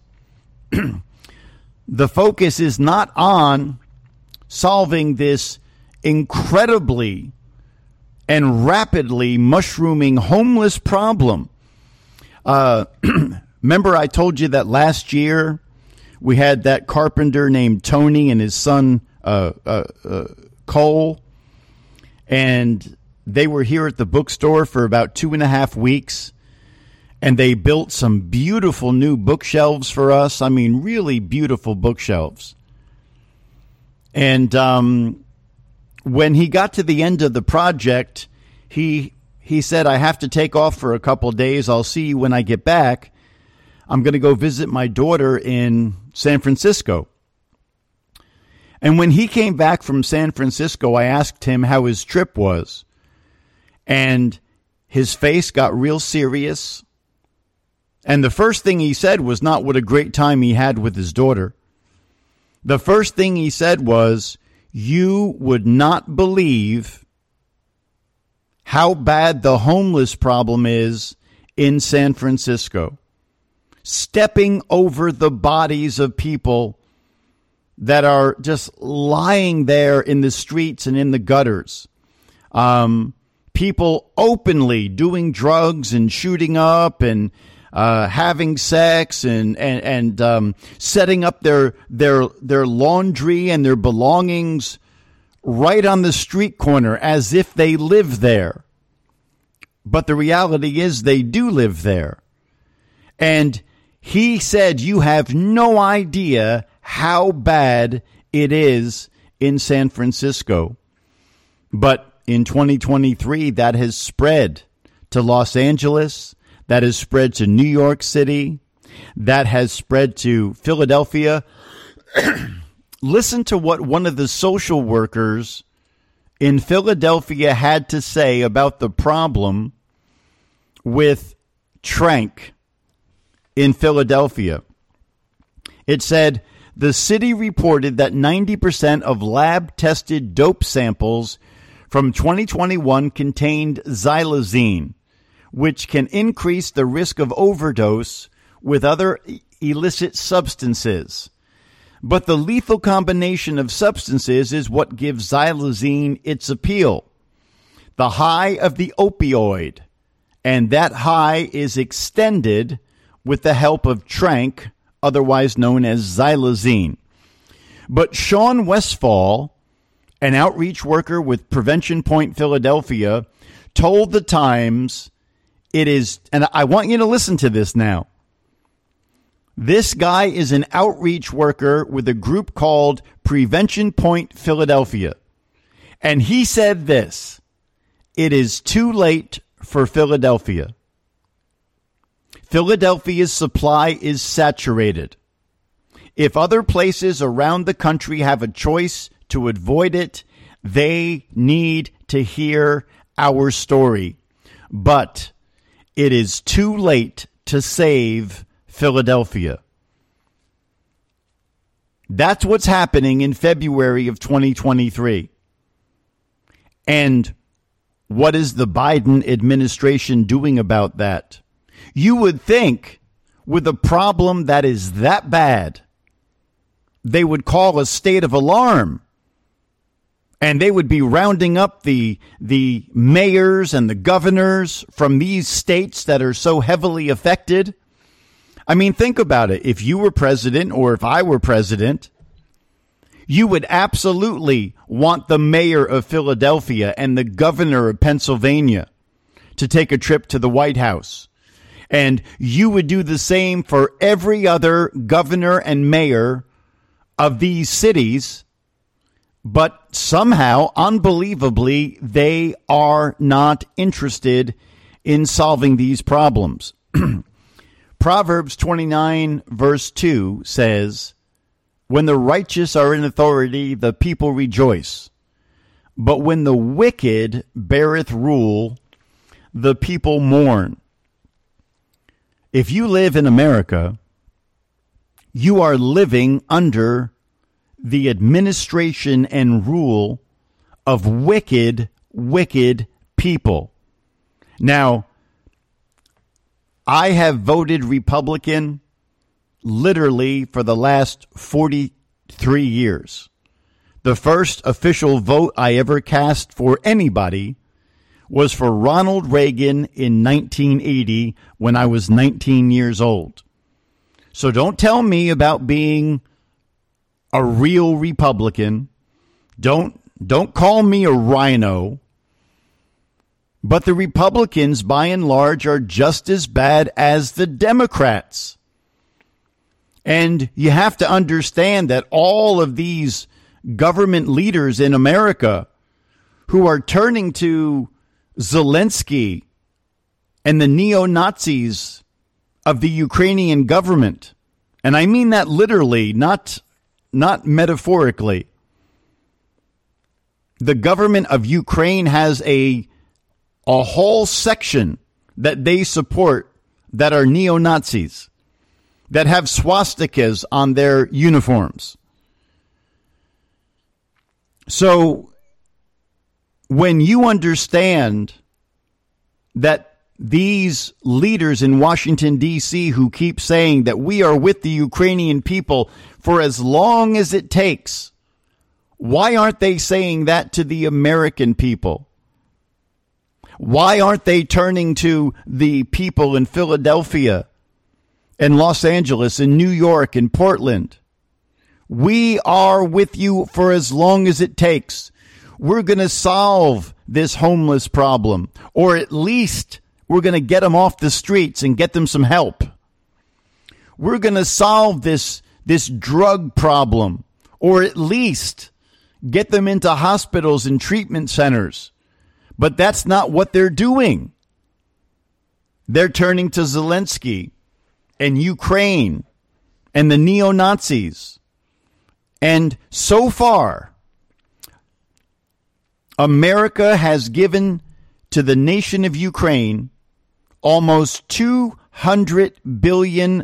The focus is not on solving this incredibly and rapidly mushrooming homeless problem. Remember I told you that last year we had that carpenter named Tony and his son Cole, and they were here at the bookstore for about 2.5 weeks, and they built some beautiful new bookshelves for us. I mean, really beautiful bookshelves. And when he got to the end of the project, he said, I have to take off for a couple of days. I'll see you when I get back. I'm going to go visit my daughter in San Francisco. And when he came back from San Francisco, I asked him how his trip was. And his face got real serious. And the first thing he said was not what a great time he had with his daughter. The first thing he said was, you would not believe how bad the homeless problem is in San Francisco. Stepping over the bodies of people that are just lying there in the streets and in the gutters. people openly doing drugs and shooting up and having sex and setting up their laundry and their belongings right on the street corner as if they live there. But the reality is they do live there. And he said, you have no idea how bad it is in San Francisco. But in 2023, that has spread to Los Angeles. That has spread to New York City. That has spread to Philadelphia. Listen to what one of the social workers in Philadelphia had to say about the problem with Trank in Philadelphia. It said, the city reported that 90% of lab-tested dope samples from 2021 contained xylazine, which can increase the risk of overdose with other illicit substances. But the lethal combination of substances is what gives xylazine its appeal. The high of the opioid, and that high is extended with the help of Trank, otherwise known as xylazine. But Sean Westfall, an outreach worker with Prevention Point Philadelphia, told the Times it is, and I want you to listen to this now. This guy is an outreach worker with a group called Prevention Point Philadelphia. And he said this, it is too late for Philadelphia. Philadelphia's supply is saturated. If other places around the country have a choice to avoid it, they need to hear our story. But it is too late to save Philadelphia. That's what's happening in February of 2023. And what is the Biden administration doing about that? You would think with a problem that is that bad, they would call a state of alarm. And they would be rounding up the mayors and the governors from these states that are so heavily affected. I mean, think about it. If you were president or if I were president, you would absolutely want the mayor of Philadelphia and the governor of Pennsylvania to take a trip to the White House. And you would do the same for every other governor and mayor of these cities. But somehow, unbelievably, they are not interested in solving these problems. Proverbs 29 verse 2 says, when the righteous are in authority, the people rejoice. But when the wicked beareth rule, the people mourn. If you live in America, you are living under the administration and rule of wicked, wicked people. Now, I have voted Republican literally for the last 43 years. The first official vote I ever cast for anybody was for Ronald Reagan in 1980 when I was 19 years old. So don't tell me about being a real Republican. Don't call me a rhino. But the Republicans, by and large, are just as bad as the Democrats. And you have to understand that all of these government leaders in America who are turning to Zelensky and the neo-Nazis of the Ukrainian government, and I mean that literally, not metaphorically. The government of Ukraine has a whole section that they support that are neo-Nazis, that have swastikas on their uniforms. So when you understand that these leaders in Washington, D.C., who keep saying that we are with the Ukrainian people for as long as it takes, why aren't they saying that to the American people? Why aren't they turning to the people in Philadelphia and Los Angeles and New York and Portland? We are with you for as long as it takes. We're going to solve this homeless problem, or at least we're going to get them off the streets and get them some help. We're going to solve this drug problem, or at least get them into hospitals and treatment centers. But that's not what they're doing. They're turning to Zelensky and Ukraine and the neo-Nazis. And so far, America has given to the nation of Ukraine almost $200 billion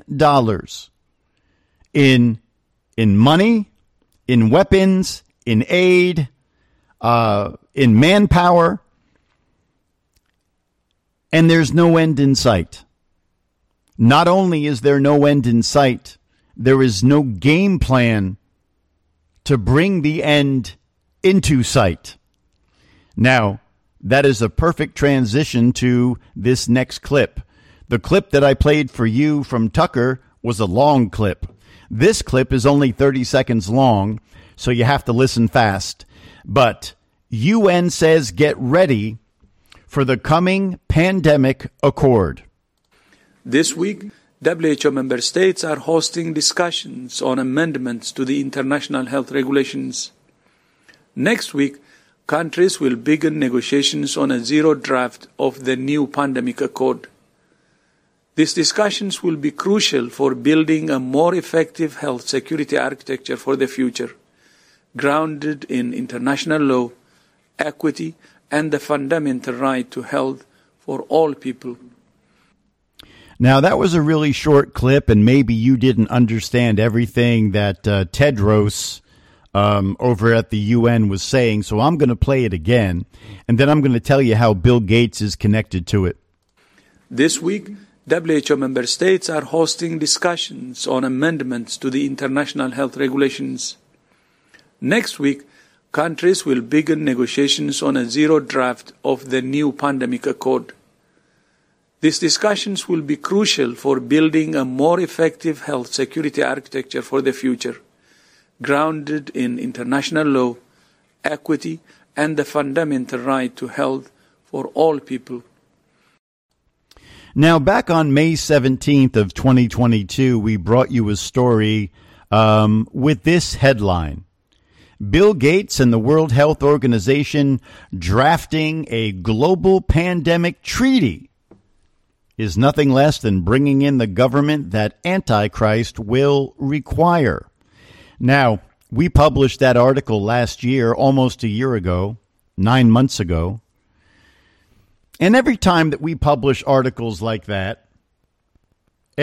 in money, in weapons, in aid, in manpower, and there's no end in sight. Not only is there no end in sight, there is no game plan to bring the end into sight. Now, that is a perfect transition to this next clip. The clip that I played for you from Tucker was a long clip. This clip is only 30 seconds long, so you have to listen fast. But UN says get ready for the coming pandemic accord. This week, WHO member states are hosting discussions on amendments to the international health regulations. Next week, countries will begin negotiations on a zero draft of the new pandemic accord. These discussions will be crucial for building a more effective health security architecture for the future, grounded in international law, equity, and the fundamental right to health for all people. Now, that was a really short clip, and maybe you didn't understand everything that Tedros over at the UN was saying, so I'm going to play it again, and then I'm going to tell you how Bill Gates is connected to it. This week, WHO member states are hosting discussions on amendments to the international health regulations. Next week, countries will begin negotiations on a zero draft of the new pandemic accord. These discussions will be crucial for building a more effective health security architecture for the future, grounded in international law, equity, and the fundamental right to health for all people. Now, back on May 17th of 2022, we brought you a story with this headline: Bill Gates and the World Health Organization drafting a global pandemic treaty is nothing less than bringing in the government that Antichrist will require. Now, we published that article last year, almost a year ago, 9 months ago. And every time that we publish articles like that, we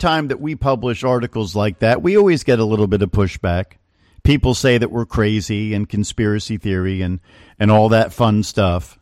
always get a little bit of pushback. People say that we're crazy and conspiracy theory and all that fun stuff.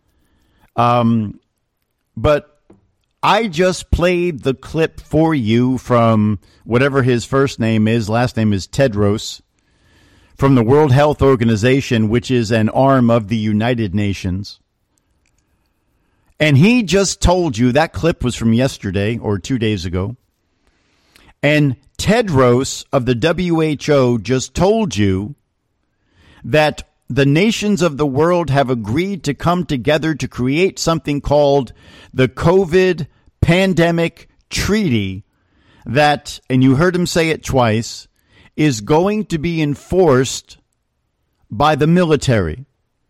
But I just played the clip for you from whatever his first name is, last name is Tedros, from the World Health Organization, which is an arm of the United Nations. And he just told you, that clip was from yesterday or 2 days ago. And Tedros of the WHO just told you that the nations of the world have agreed to come together to create something called the COVID Pandemic Treaty that, and you heard him say it twice, is going to be enforced by the military.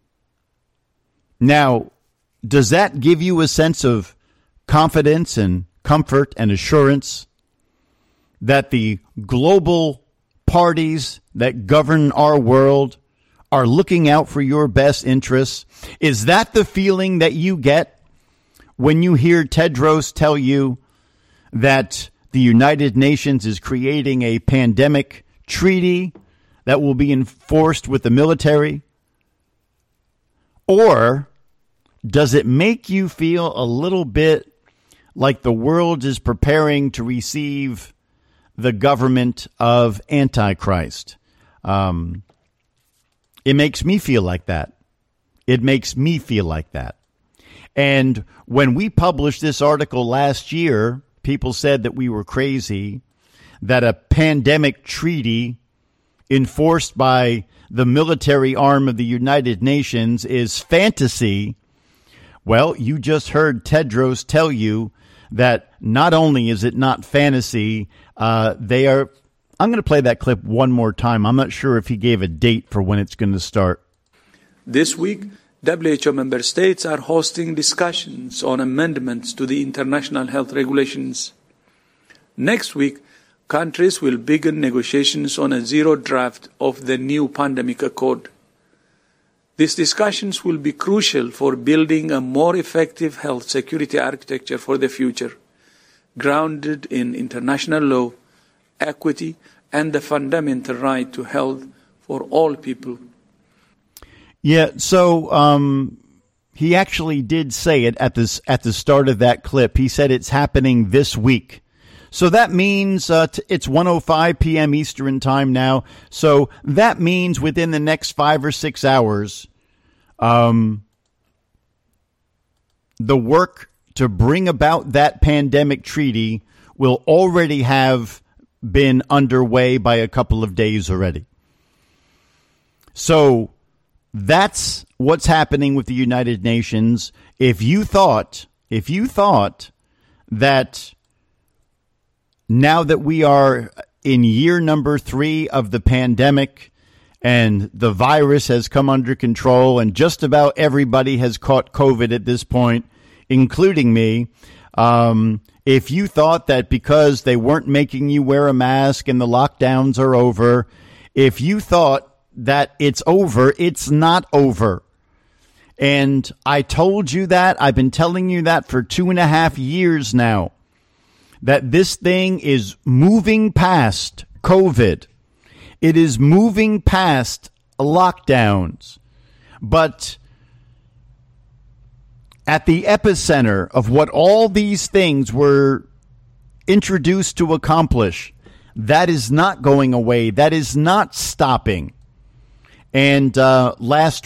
Now, does that give you a sense of confidence and comfort and assurance that the global parties that govern our world are looking out for your best interests? Is that the feeling that you get when you hear Tedros tell you that the United Nations is creating a pandemic treaty that will be enforced with the military? Or does it make you feel a little bit like the world is preparing to receive the government of Antichrist? It makes me feel like that. And when we published this article last year, people said that we were crazy, that a pandemic treaty enforced by the military arm of the United Nations is fantasy. Well, you just heard Tedros tell you that not only is it not fantasy, they are. I'm going to play that clip one more time. I'm not sure if he gave a date for when it's going to start. This week, WHO member states are hosting discussions on amendments to the international health regulations. Next week, countries will begin negotiations on a zero draft of the new pandemic accord. These discussions will be crucial for building a more effective health security architecture for the future, grounded in international law, equity, and the fundamental right to health for all people. Yeah, so he actually did say it at the start of that clip. He said it's happening this week. So that means it's 1:05 p.m. Eastern time now. So that means within the next 5 or 6 hours, the work to bring about that pandemic treaty will already have been underway by a couple of days already. So that's what's happening with the United Nations. If you thought that now that we are in year number 3 of the pandemic and the virus has come under control and just about everybody has caught COVID at this point, including me, if you thought that because they weren't making you wear a mask and the lockdowns are over, if you thought that it's over, it's not over. And I told you that. I've been telling you that for 2.5 years now, that this thing is moving past COVID. It is moving past lockdowns. But at the epicenter of what all these things were introduced to accomplish, that is not going away. That is not stopping. And last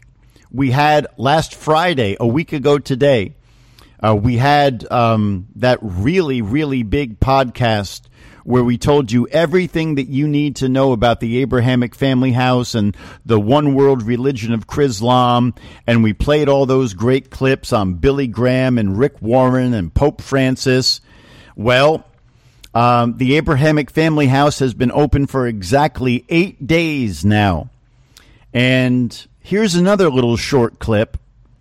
Friday, a week ago today, we had that really, really big podcast where we told you everything that you need to know about the Abrahamic Family House and the one world religion of Chrislam. And we played all those great clips on Billy Graham and Rick Warren and Pope Francis. Well, the Abrahamic Family House has been open for exactly 8 days now. And here's another little short clip.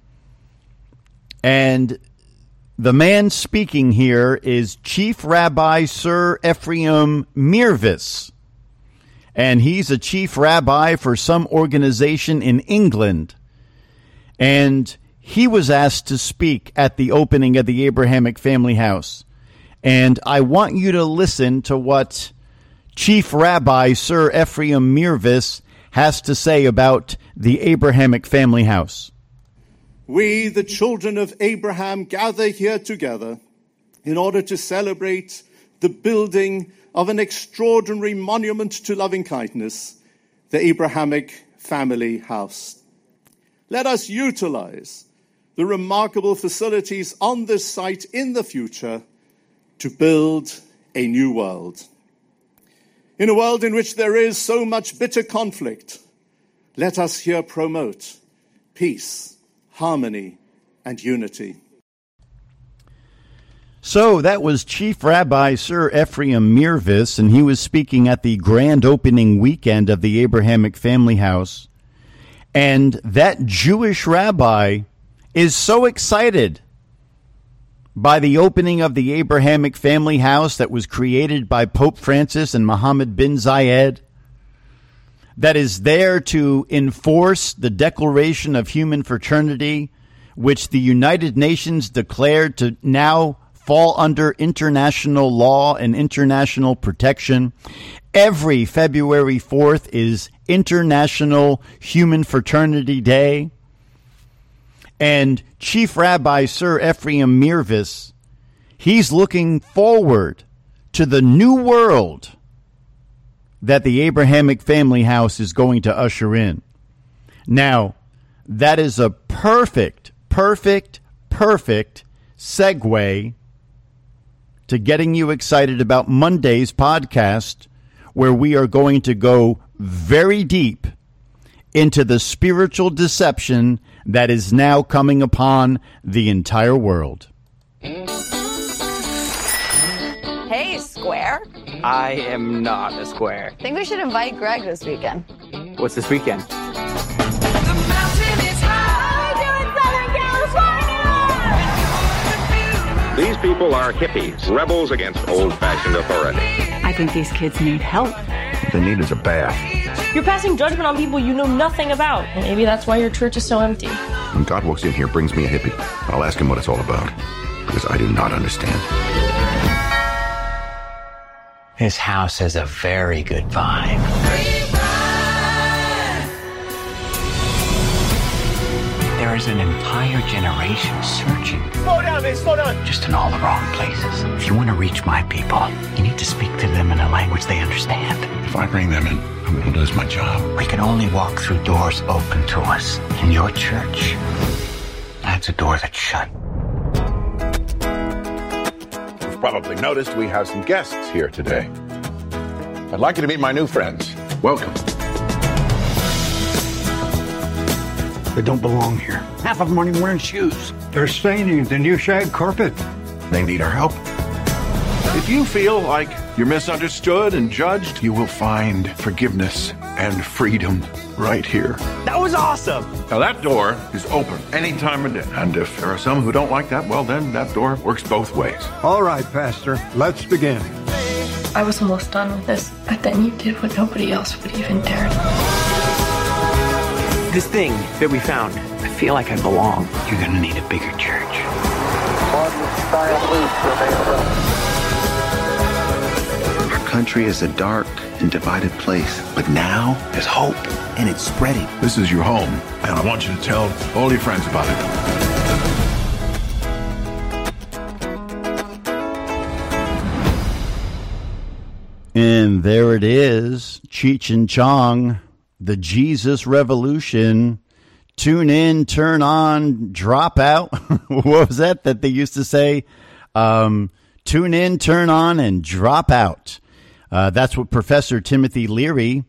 And the man speaking here is Chief Rabbi Sir Ephraim Mirvis. And he's a chief rabbi for some organization in England. And he was asked to speak at the opening of the Abrahamic Family House. And I want you to listen to what Chief Rabbi Sir Ephraim Mirvis has to say about the Abrahamic Family House. We, the children of Abraham, gather here together in order to celebrate the building of an extraordinary monument to loving kindness, the Abrahamic Family House. Let us utilize the remarkable facilities on this site in the future to build a new world. In a world in which there is so much bitter conflict, let us here promote peace, harmony, and unity. So that was Chief Rabbi Sir Ephraim Mirvis, and he was speaking at the grand opening weekend of the Abrahamic Family House. And that Jewish rabbi is so excited by the opening of the Abrahamic Family House that was created by Pope Francis and Mohammed bin Zayed, that is there to enforce the Declaration of Human Fraternity, which the United Nations declared to now fall under international law and international protection. Every February 4th is International Human Fraternity Day. And Chief Rabbi Sir Ephraim Mirvis, he's looking forward to the new world that the Abrahamic Family House is going to usher in. Now, that is a perfect perfect segue to getting you excited about Monday's podcast, where we are going to go very deep into the spiritual deception that is now coming upon the entire world. Hey, Square. I am not a square. Think we should invite Greg this weekend. What's this weekend? The mountain is high. We're doing Southern California. These people are hippies, rebels against old-fashioned authority. I think these kids need help. What they need is a bath. You're passing judgment on people you know nothing about. Maybe that's why your church is so empty. When God walks in here, brings me a hippie, I'll ask him what it's all about, because I do not understand. This house has a very good vibe. There is an entire generation searching. Slow down, man, slow down. Just in all the wrong places. If you want to reach my people, you need to speak to them in a language they understand. If I bring them in, I'm going to lose my job. We can only walk through doors open to us. In your church, that's a door that's shut. You've probably noticed we have some guests here today. I'd like you to meet my new friends. Welcome. They don't belong here. Half of them aren't even wearing shoes. They're staining the new shag carpet. They need our help. If you feel like you're misunderstood and judged, you will find forgiveness and freedom right here. That was awesome. Now that door is open any time of day. And if there are some who don't like that, well then that door works both ways. All right, Pastor, let's begin. I was almost done with this, but then you did what nobody else would even dare. This thing that we found, I feel like I belong. You're going to need a bigger church. Our country is a dark and divided place, but now there's hope, and it's spreading. This is your home, and I want you to tell all your friends about it. And there it is, Cheech and Chong, the Jesus Revolution. Tune in, turn on, drop out. What was that they used to say? Tune in, turn on, and drop out. That's what Professor Timothy Leary,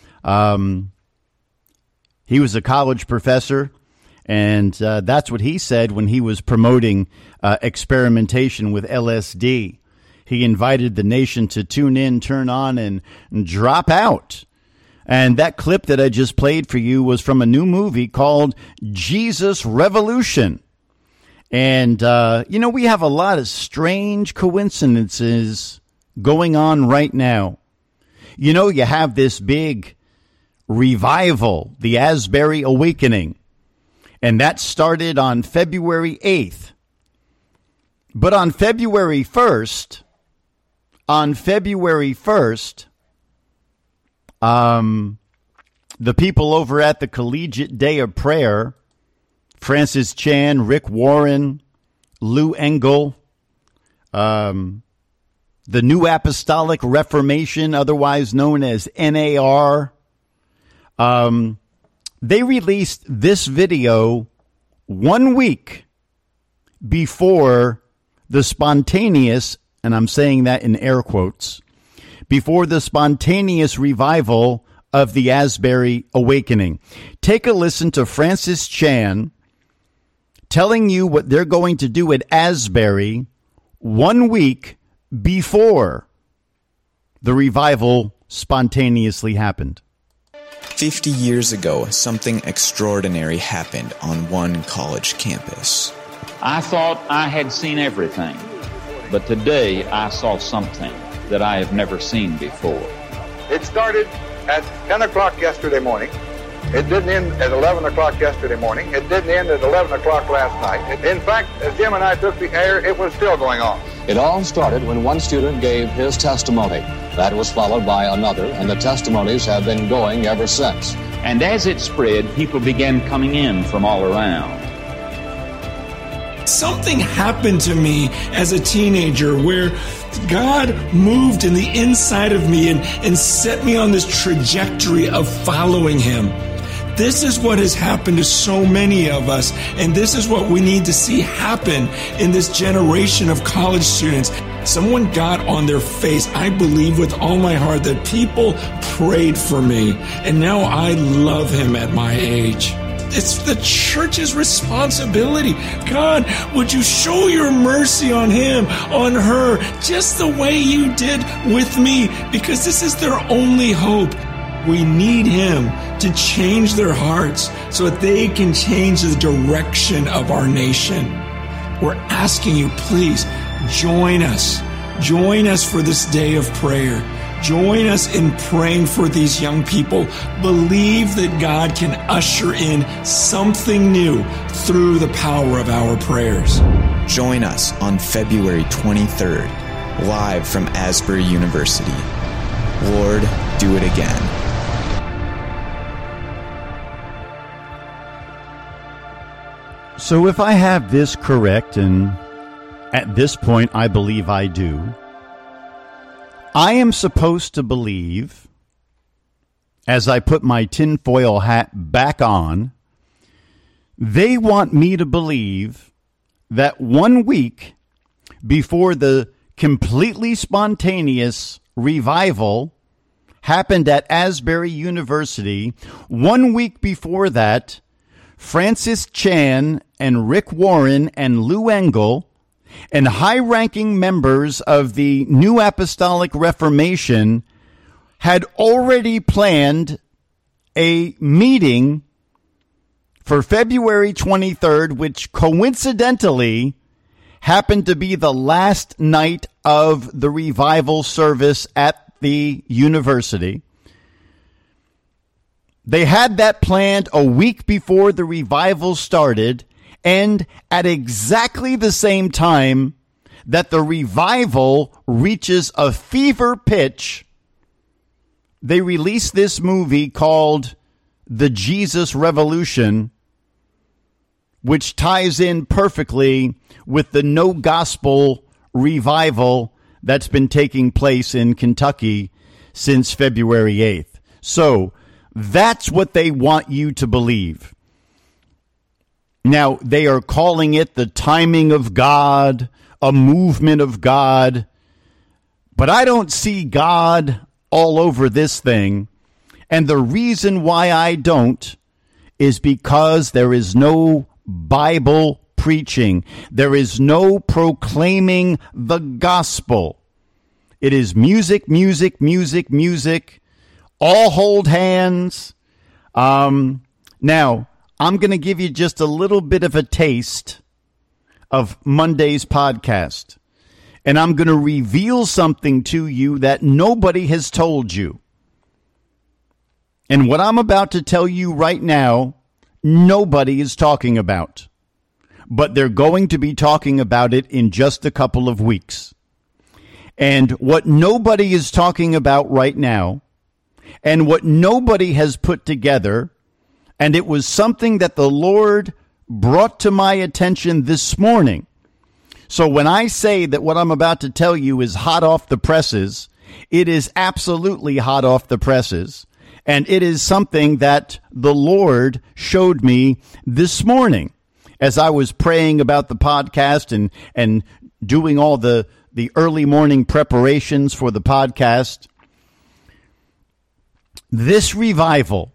he was a college professor, and that's what he said when he was promoting experimentation with LSD. He invited the nation to tune in, turn on, and drop out. And that clip that I just played for you was from a new movie called Jesus Revolution. And, we have a lot of strange coincidences going on right now. You have this big revival, the Asbury Awakening, and that started on February 8th. But on February 1st, the people over at the Collegiate Day of Prayer, Francis Chan, Rick Warren, Lou Engle, the New Apostolic Reformation, otherwise known as NAR, they released this video 1 week before the spontaneous, and I'm saying that in air quotes, before the spontaneous revival of the Asbury Awakening. Take a listen to Francis Chan telling you what they're going to do at Asbury 1 week before the revival spontaneously happened. 50 years ago, something extraordinary happened on one college campus. I thought I had seen everything, but today I saw something that I have never seen before. It started at 10 o'clock yesterday morning. It didn't end at 11 o'clock yesterday morning. It didn't end at 11 o'clock last night. In fact, as Jim and I took the air, it was still going on. It all started when one student gave his testimony. That was followed by another, and the testimonies have been going ever since. And as it spread, people began coming in from all around. Something happened to me as a teenager where God moved in the inside of me and set me on this trajectory of following him. This is what has happened to so many of us, and this is what we need to see happen in this generation of college students. Someone got on their face, I believe with all my heart, that people prayed for me, and now I love him at my age. It's the church's responsibility. God, would you show your mercy on him, on her, just the way you did with me, because this is their only hope. We need him to change their hearts so that they can change the direction of our nation. We're asking you, please, join us. Join us for this day of prayer. Join us in praying for these young people. Believe that God can usher in something new through the power of our prayers. Join us on February 23rd, live from Asbury University. Lord, do it again. So if I have this correct, and at this point I believe I do, I am supposed to believe, as I put my tinfoil hat back on, they want me to believe that 1 week before the completely spontaneous revival happened at Asbury University, 1 week before that, Francis Chan and Rick Warren and Lou Engle and high-ranking members of the New Apostolic Reformation had already planned a meeting for February 23rd, which coincidentally happened to be the last night of the revival service at the university. They had that planned a week before the revival started, and at exactly the same time that the revival reaches a fever pitch, they release this movie called The Jesus Revolution, which ties in perfectly with the no gospel revival that's been taking place in Kentucky since February 8th. So that's what they want you to believe. Now, they are calling it the timing of God, a movement of God, but I don't see God all over this thing, and the reason why I don't is because there is no Bible preaching. There is no proclaiming the gospel. It is music, music, music, music. All hold hands. Now, I'm going to give you just a little bit of a taste of Monday's podcast. And I'm going to reveal something to you that nobody has told you. And what I'm about to tell you right now, nobody is talking about. But they're going to be talking about it in just a couple of weeks. And what nobody is talking about right now, and what nobody has put together, and it was something that the Lord brought to my attention this morning. So when I say that what I'm about to tell you is hot off the presses, it is absolutely hot off the presses. And it is something that the Lord showed me this morning as I was praying about the podcast and doing all the early morning preparations for the podcast. This revival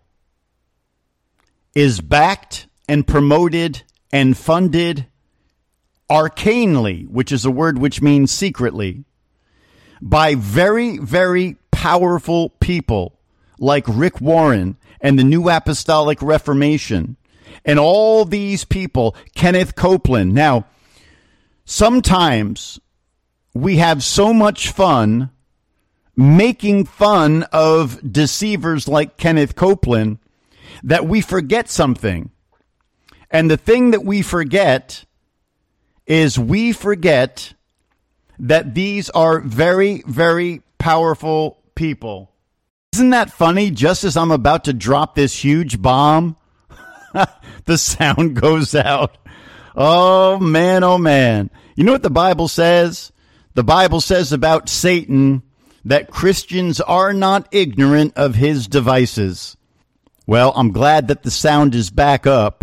is backed and promoted and funded arcanely, which is a word which means secretly, by very, very powerful people like Rick Warren and the New Apostolic Reformation and all these people, Kenneth Copeland. Now, sometimes we have so much fun making fun of deceivers like Kenneth Copeland that we forget something. And the thing that we forget is we forget that these are very, very powerful people. Isn't that funny? Just as I'm about to drop this huge bomb, the sound goes out. Oh, man, oh, man. You know what the Bible says? The Bible says about Satan that Christians are not ignorant of his devices. Well, I'm glad that the sound is back up.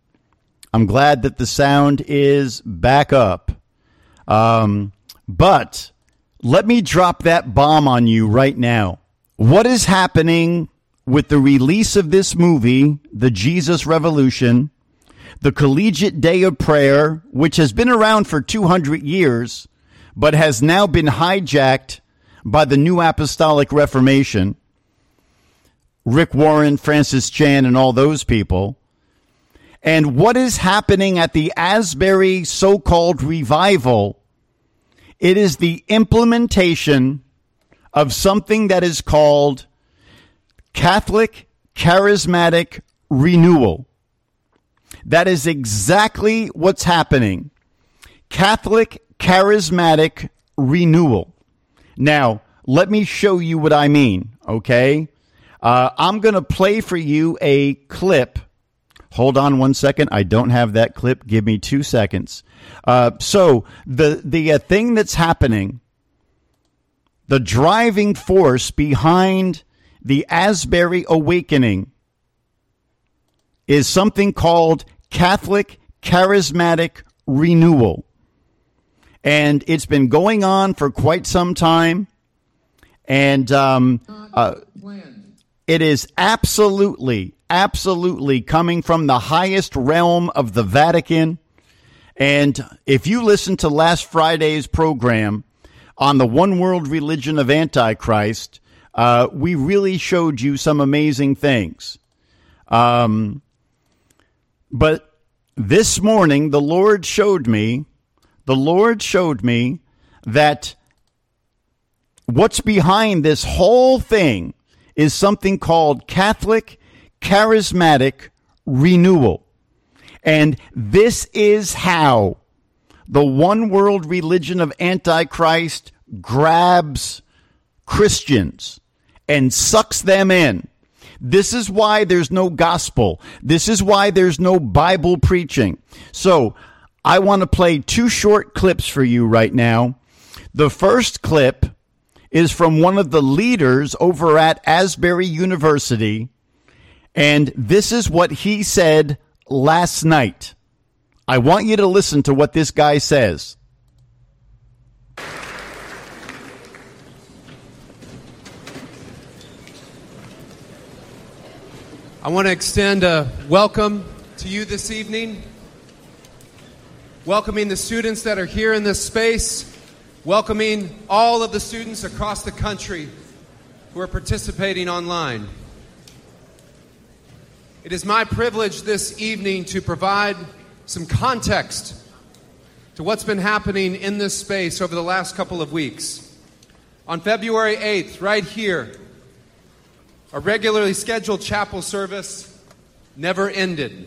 But let me drop that bomb on you right now. What is happening with the release of this movie, The Jesus Revolution, the Collegiate Day of Prayer, which has been around for 200 years, but has now been hijacked by the New Apostolic Reformation, Rick Warren, Francis Chan, and all those people. And what is happening at the Asbury so-called revival? It is the implementation of something that is called Catholic Charismatic Renewal. That is exactly what's happening. Catholic Charismatic Renewal. Now, let me show you what I mean, okay? I'm going to play for you a clip. Hold on one second. I don't have that clip. Give me 2 seconds. So the thing that's happening, the driving force behind the Asbury Awakening is something called Catholic Charismatic Renewal. And it's been going on for quite some time. And it is absolutely coming from the highest realm of the Vatican. And if you listen to last Friday's program on the one world religion of Antichrist, we really showed you some amazing things. But this morning, the Lord showed me that what's behind this whole thing is something called Catholic Charismatic Renewal. And this is how the one world religion of Antichrist grabs Christians and sucks them in. This is why there's no gospel. This is why there's no Bible preaching. So I want to play 2 short clips for you right now. The first clip is from one of the leaders over at Asbury University, and this is what he said last night. I want you to listen to what this guy says. I want to extend a welcome to you this evening, welcoming the students that are here in this space, welcoming all of the students across the country who are participating online. It is my privilege this evening to provide some context to what's been happening in this space over the last couple of weeks. On February 8th, right here, a regularly scheduled chapel service never ended.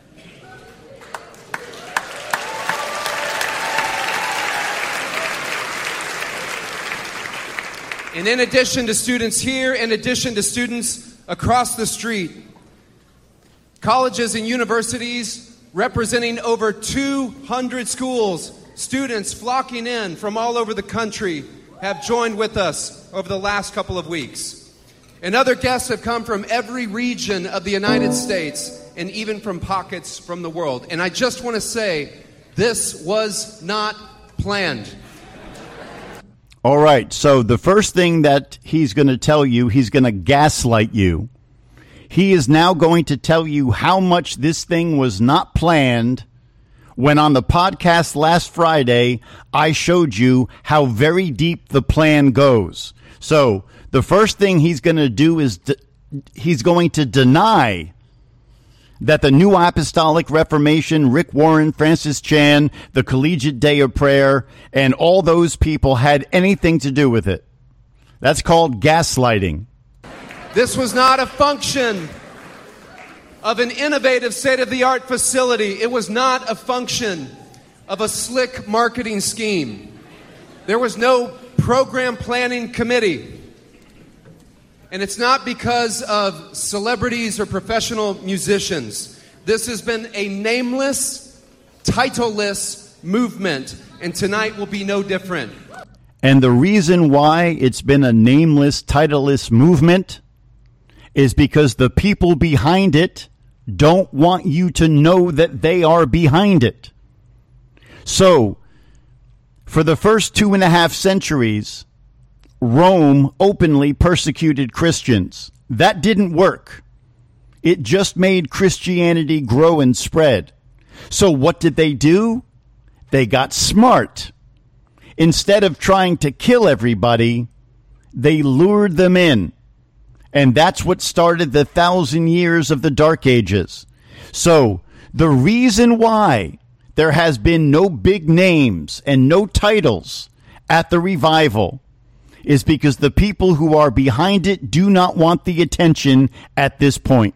And in addition to students here, in addition to students across the street, colleges and universities representing over 200 schools, students flocking in from all over the country have joined with us over the last couple of weeks. And other guests have come from every region of the United States and even from pockets from the world. And I just want to say, this was not planned. All right, so the first thing that he's going to tell you, he's going to gaslight you. He is now going to tell you how much this thing was not planned, when on the podcast last Friday, I showed you how very deep the plan goes. So the first thing he's going to do is he's going to deny that the New Apostolic Reformation, Rick Warren, Francis Chan, the Collegiate Day of Prayer, and all those people had anything to do with it. That's called gaslighting. This was not a function of an innovative state-of-the-art facility. It was not a function of a slick marketing scheme. There was no program planning committee. And it's not because of celebrities or professional musicians. This has been a nameless, titleless movement, and tonight will be no different. And the reason why it's been a nameless, titleless movement is because the people behind it don't want you to know that they are behind it. So, for the first 2.5 centuries, Rome openly persecuted Christians. That didn't work. It just made Christianity grow and spread. So what did they do? They got smart. Instead of trying to kill everybody, they lured them in. And that's what started the 1,000 years of the Dark Ages. So the reason why there has been no big names and no titles at the revival is because the people who are behind it do not want the attention at this point.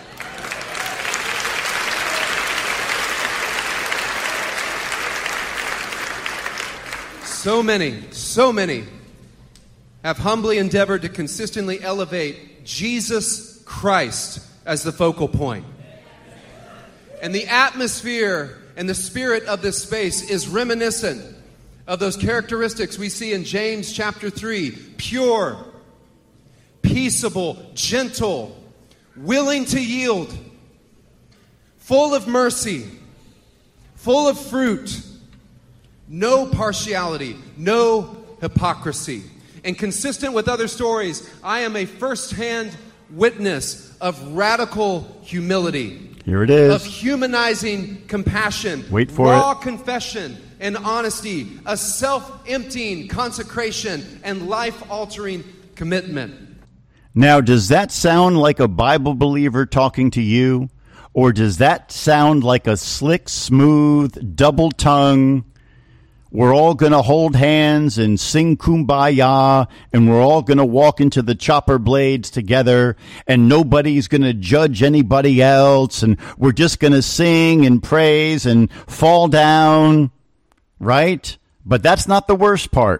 So many have humbly endeavored to consistently elevate Jesus Christ as the focal point. And the atmosphere and the spirit of this space is reminiscent of those characteristics we see in James chapter 3. Pure, peaceable, gentle, willing to yield, full of mercy, full of fruit, no partiality, no hypocrisy. And consistent with other stories, I am a first-hand witness of radical humility. Here it is. Of humanizing compassion. Wait for raw it. confession and honesty. A self-emptying consecration and life-altering commitment. Now, does that sound like a Bible believer talking to you? Or does that sound like a slick, smooth, double-tongue, we're all going to hold hands and sing Kumbaya, and we're all going to walk into the chopper blades together, and nobody's going to judge anybody else, and we're just going to sing and praise and fall down, right? But that's not the worst part.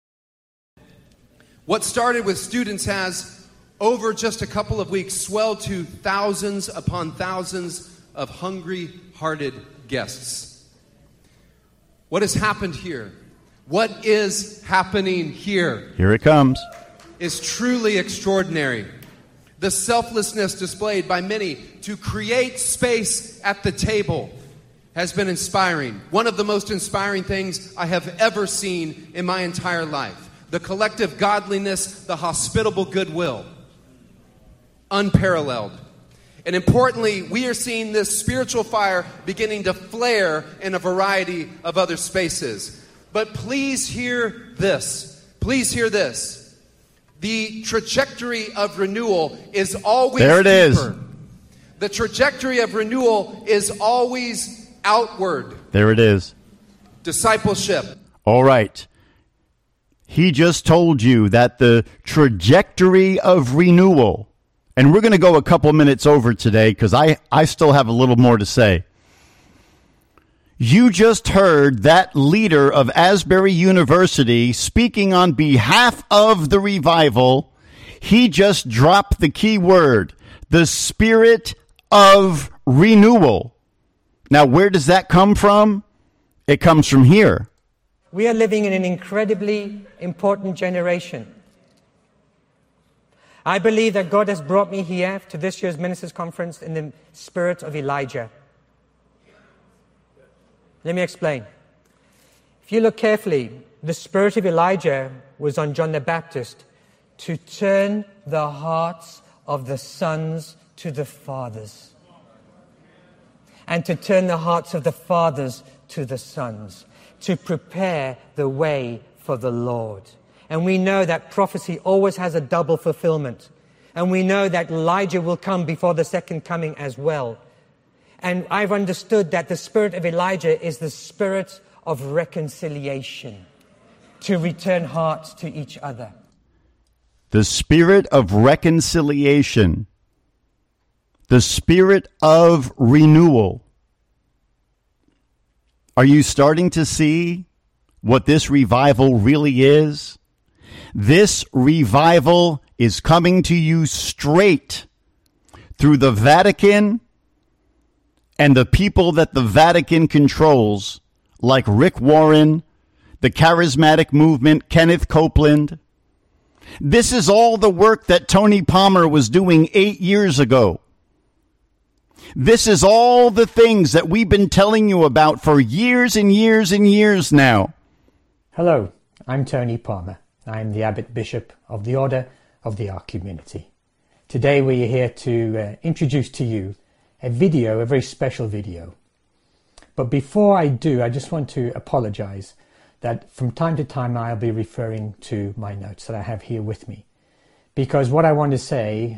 What started with students has, over just a couple of weeks, swelled to thousands upon thousands of hungry-hearted guests. What has happened here? What is happening here? Here it comes. Is truly extraordinary. The selflessness displayed by many to create space at the table has been inspiring. One of the most inspiring things I have ever seen in my entire life. The collective godliness, the hospitable goodwill. Unparalleled. And importantly, we are seeing this spiritual fire beginning to flare in a variety of other spaces. But please hear this. Please hear this. The trajectory of renewal is always there it deeper. Is. The trajectory of renewal is always outward. There it is. Discipleship. All right. He just told you that the trajectory of renewal, and we're going to go a couple minutes over today because I still have a little more to say. You just heard that leader of Asbury University speaking on behalf of the revival. He just dropped the key word, the spirit of renewal. Now, where does that come from? It comes from here. We are living in an incredibly important generation. I believe that God has brought me here to this year's Ministers' Conference in the spirit of Elijah. Let me explain. If you look carefully, the spirit of Elijah was on John the Baptist to turn the hearts of the sons to the fathers, and to turn the hearts of the fathers to the sons, to prepare the way for the Lord. And we know that prophecy always has a double fulfillment. And we know that Elijah will come before the second coming as well. And I've understood that the spirit of Elijah is the spirit of reconciliation, to return hearts to each other. The spirit of reconciliation. The spirit of renewal. Are you starting to see what this revival really is? This revival is coming to you straight through the Vatican and the people that the Vatican controls, like Rick Warren, the charismatic movement, Kenneth Copeland. This is all the work that Tony Palmer was doing 8 years ago. This is all the things that we've been telling you about for years and years and years now. Hello, I'm Tony Palmer. I'm the Abbot Bishop of the Order of the Ark Community. Today we are here to introduce to you a video, a very special video. But before I do, I just want to apologize that from time to time I'll be referring to my notes that I have here with me. Because what I want to say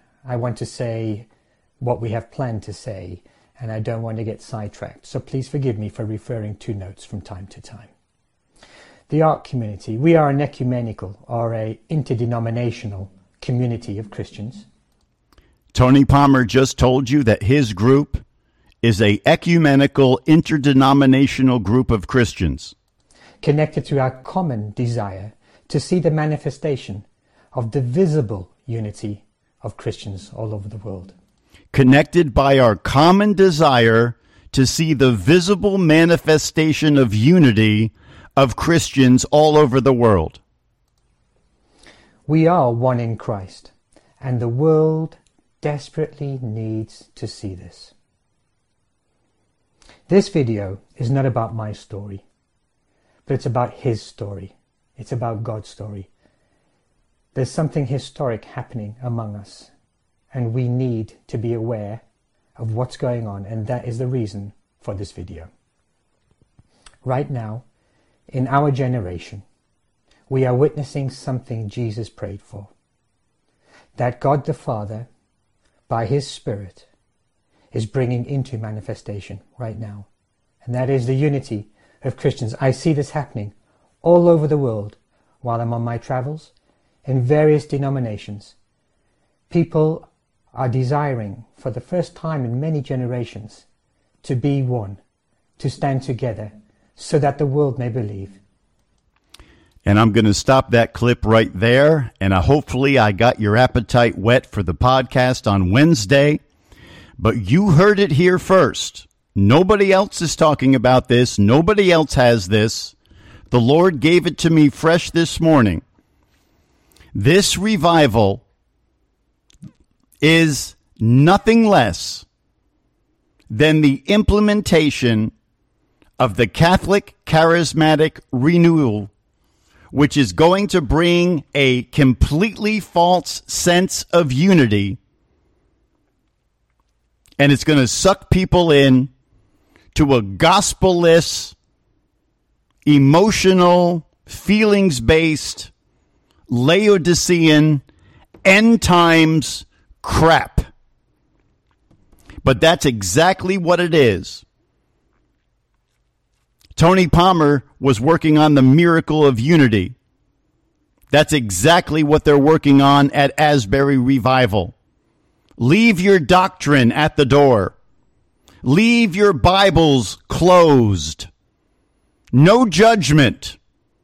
what we have planned to say, and I don't want to get sidetracked. So please forgive me for referring to notes from time to time. The Ark Community, we are an ecumenical or a interdenominational community of Christians. Tony Palmer just told you that his group is a ecumenical interdenominational group of Christians. Connected to our common desire to see the manifestation of the visible unity of Christians all over the world. Connected by our common desire to see the visible manifestation of unity of Christians all over the world. We are one in Christ, and the world desperately needs to see this. This video is not about my story, but it's about his story. It's about God's story. There's something historic happening among us, and we need to be aware of what's going on, and that is the reason for this video. Right now, in our generation, we are witnessing something Jesus prayed for. That God the Father, by His Spirit, is bringing into manifestation right now. And that is the unity of Christians. I see this happening all over the world while I'm on my travels in various denominations. People are desiring, for the first time in many generations, to be one, to stand together, so that the world may believe. And I'm going to stop that clip right there, and hopefully I got your appetite whet for the podcast on Wednesday. But you heard it here first. Nobody else is talking about this. Nobody else has this. The Lord gave it to me fresh this morning. This revival is nothing less than the implementation of the Catholic Charismatic Renewal, which is going to bring a completely false sense of unity, and it's going to suck people in to a gospel-less, emotional, feelings-based, Laodicean, end times crap. But that's exactly what it is. Tony Palmer was working on the miracle of unity. That's exactly what they're working on at Asbury Revival. Leave your doctrine at the door. Leave your Bibles closed. No judgment.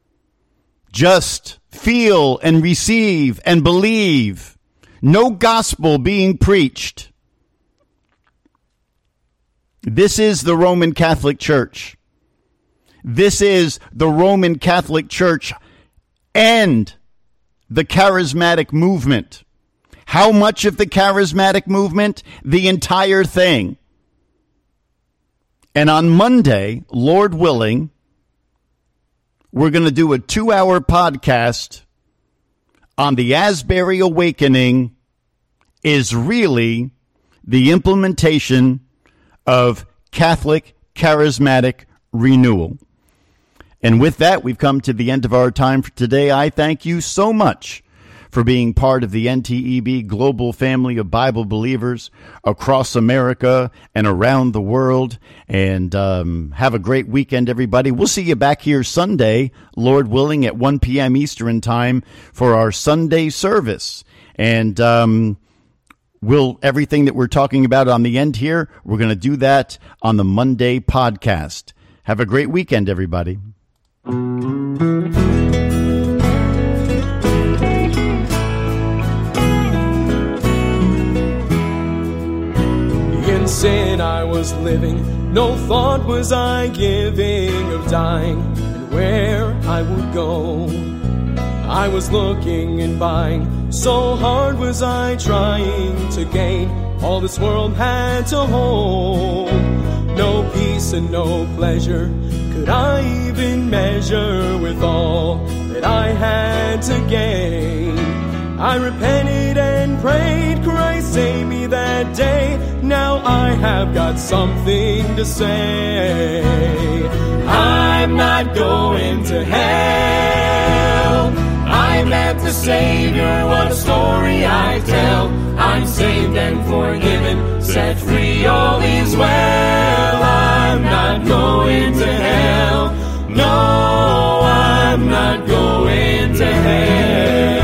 Just feel and receive and believe. No gospel being preached. This is the Roman Catholic Church. This is the Roman Catholic Church and the charismatic movement. How much of the charismatic movement? The entire thing. And on Monday, Lord willing, we're going to do a 2-hour podcast on the Asbury Awakening is really the implementation of Catholic Charismatic Renewal. And with that, we've come to the end of our time for today. I thank you so much for being part of the NTEB global family of Bible believers across America and around the world. And have a great weekend, everybody. We'll see you back here Sunday, Lord willing, at 1 p.m. Eastern Time for our Sunday service. And everything that we're talking about on the end here, we're going to do that on the Monday podcast. Have a great weekend, everybody. In sin I was living, no thought was I giving of dying. where I would go. I was looking and buying, so hard was I trying to gain all this world had to hold. No peace and no pleasure could I even measure with all that I had to gain. I repented and prayed, Christ save me that day. Now I have got something to say. I'm not going to hell. I met the Savior, what a story I tell. I'm saved and forgiven, set free, all is well. I'm not going to hell. No, I'm not going to hell.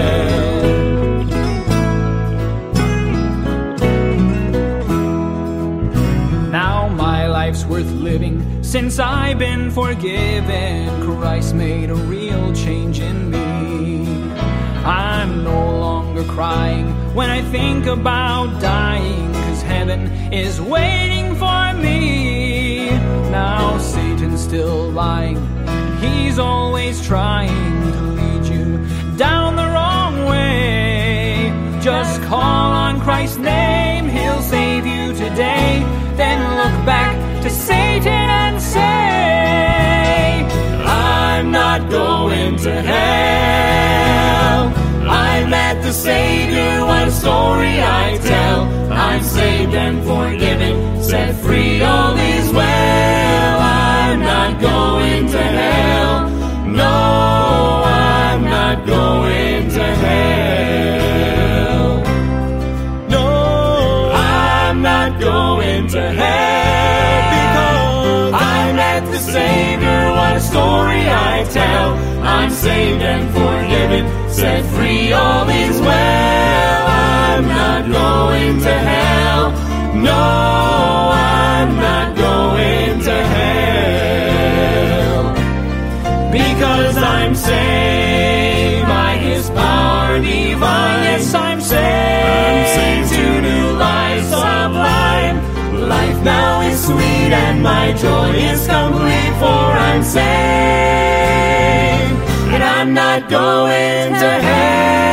Now my life's worth living, since I've been forgiven. Christ made a real change in me. I'm no longer crying when I think about dying, 'cause heaven is waiting for me. Now Satan's still lying, he's always trying to lead you down the wrong way. Just call on Christ's name, he'll save you today. Then look back to Satan and say, I'm not going to hell. I met the Savior, what a story I tell. I'm saved and forgiven, set free, all is well. I'm not going to hell. No, I'm not going to hell. No, I'm not going to hell, because I met the Savior, what a story I tell. I'm saved and forgiven, set free, all is well. I'm not going to hell. No, I'm not going to hell, because I'm saved by His power divine. Yes, I'm saved to new life sublime. Life now is sweet and my joy is complete, for I'm saved and I'm not going to hell.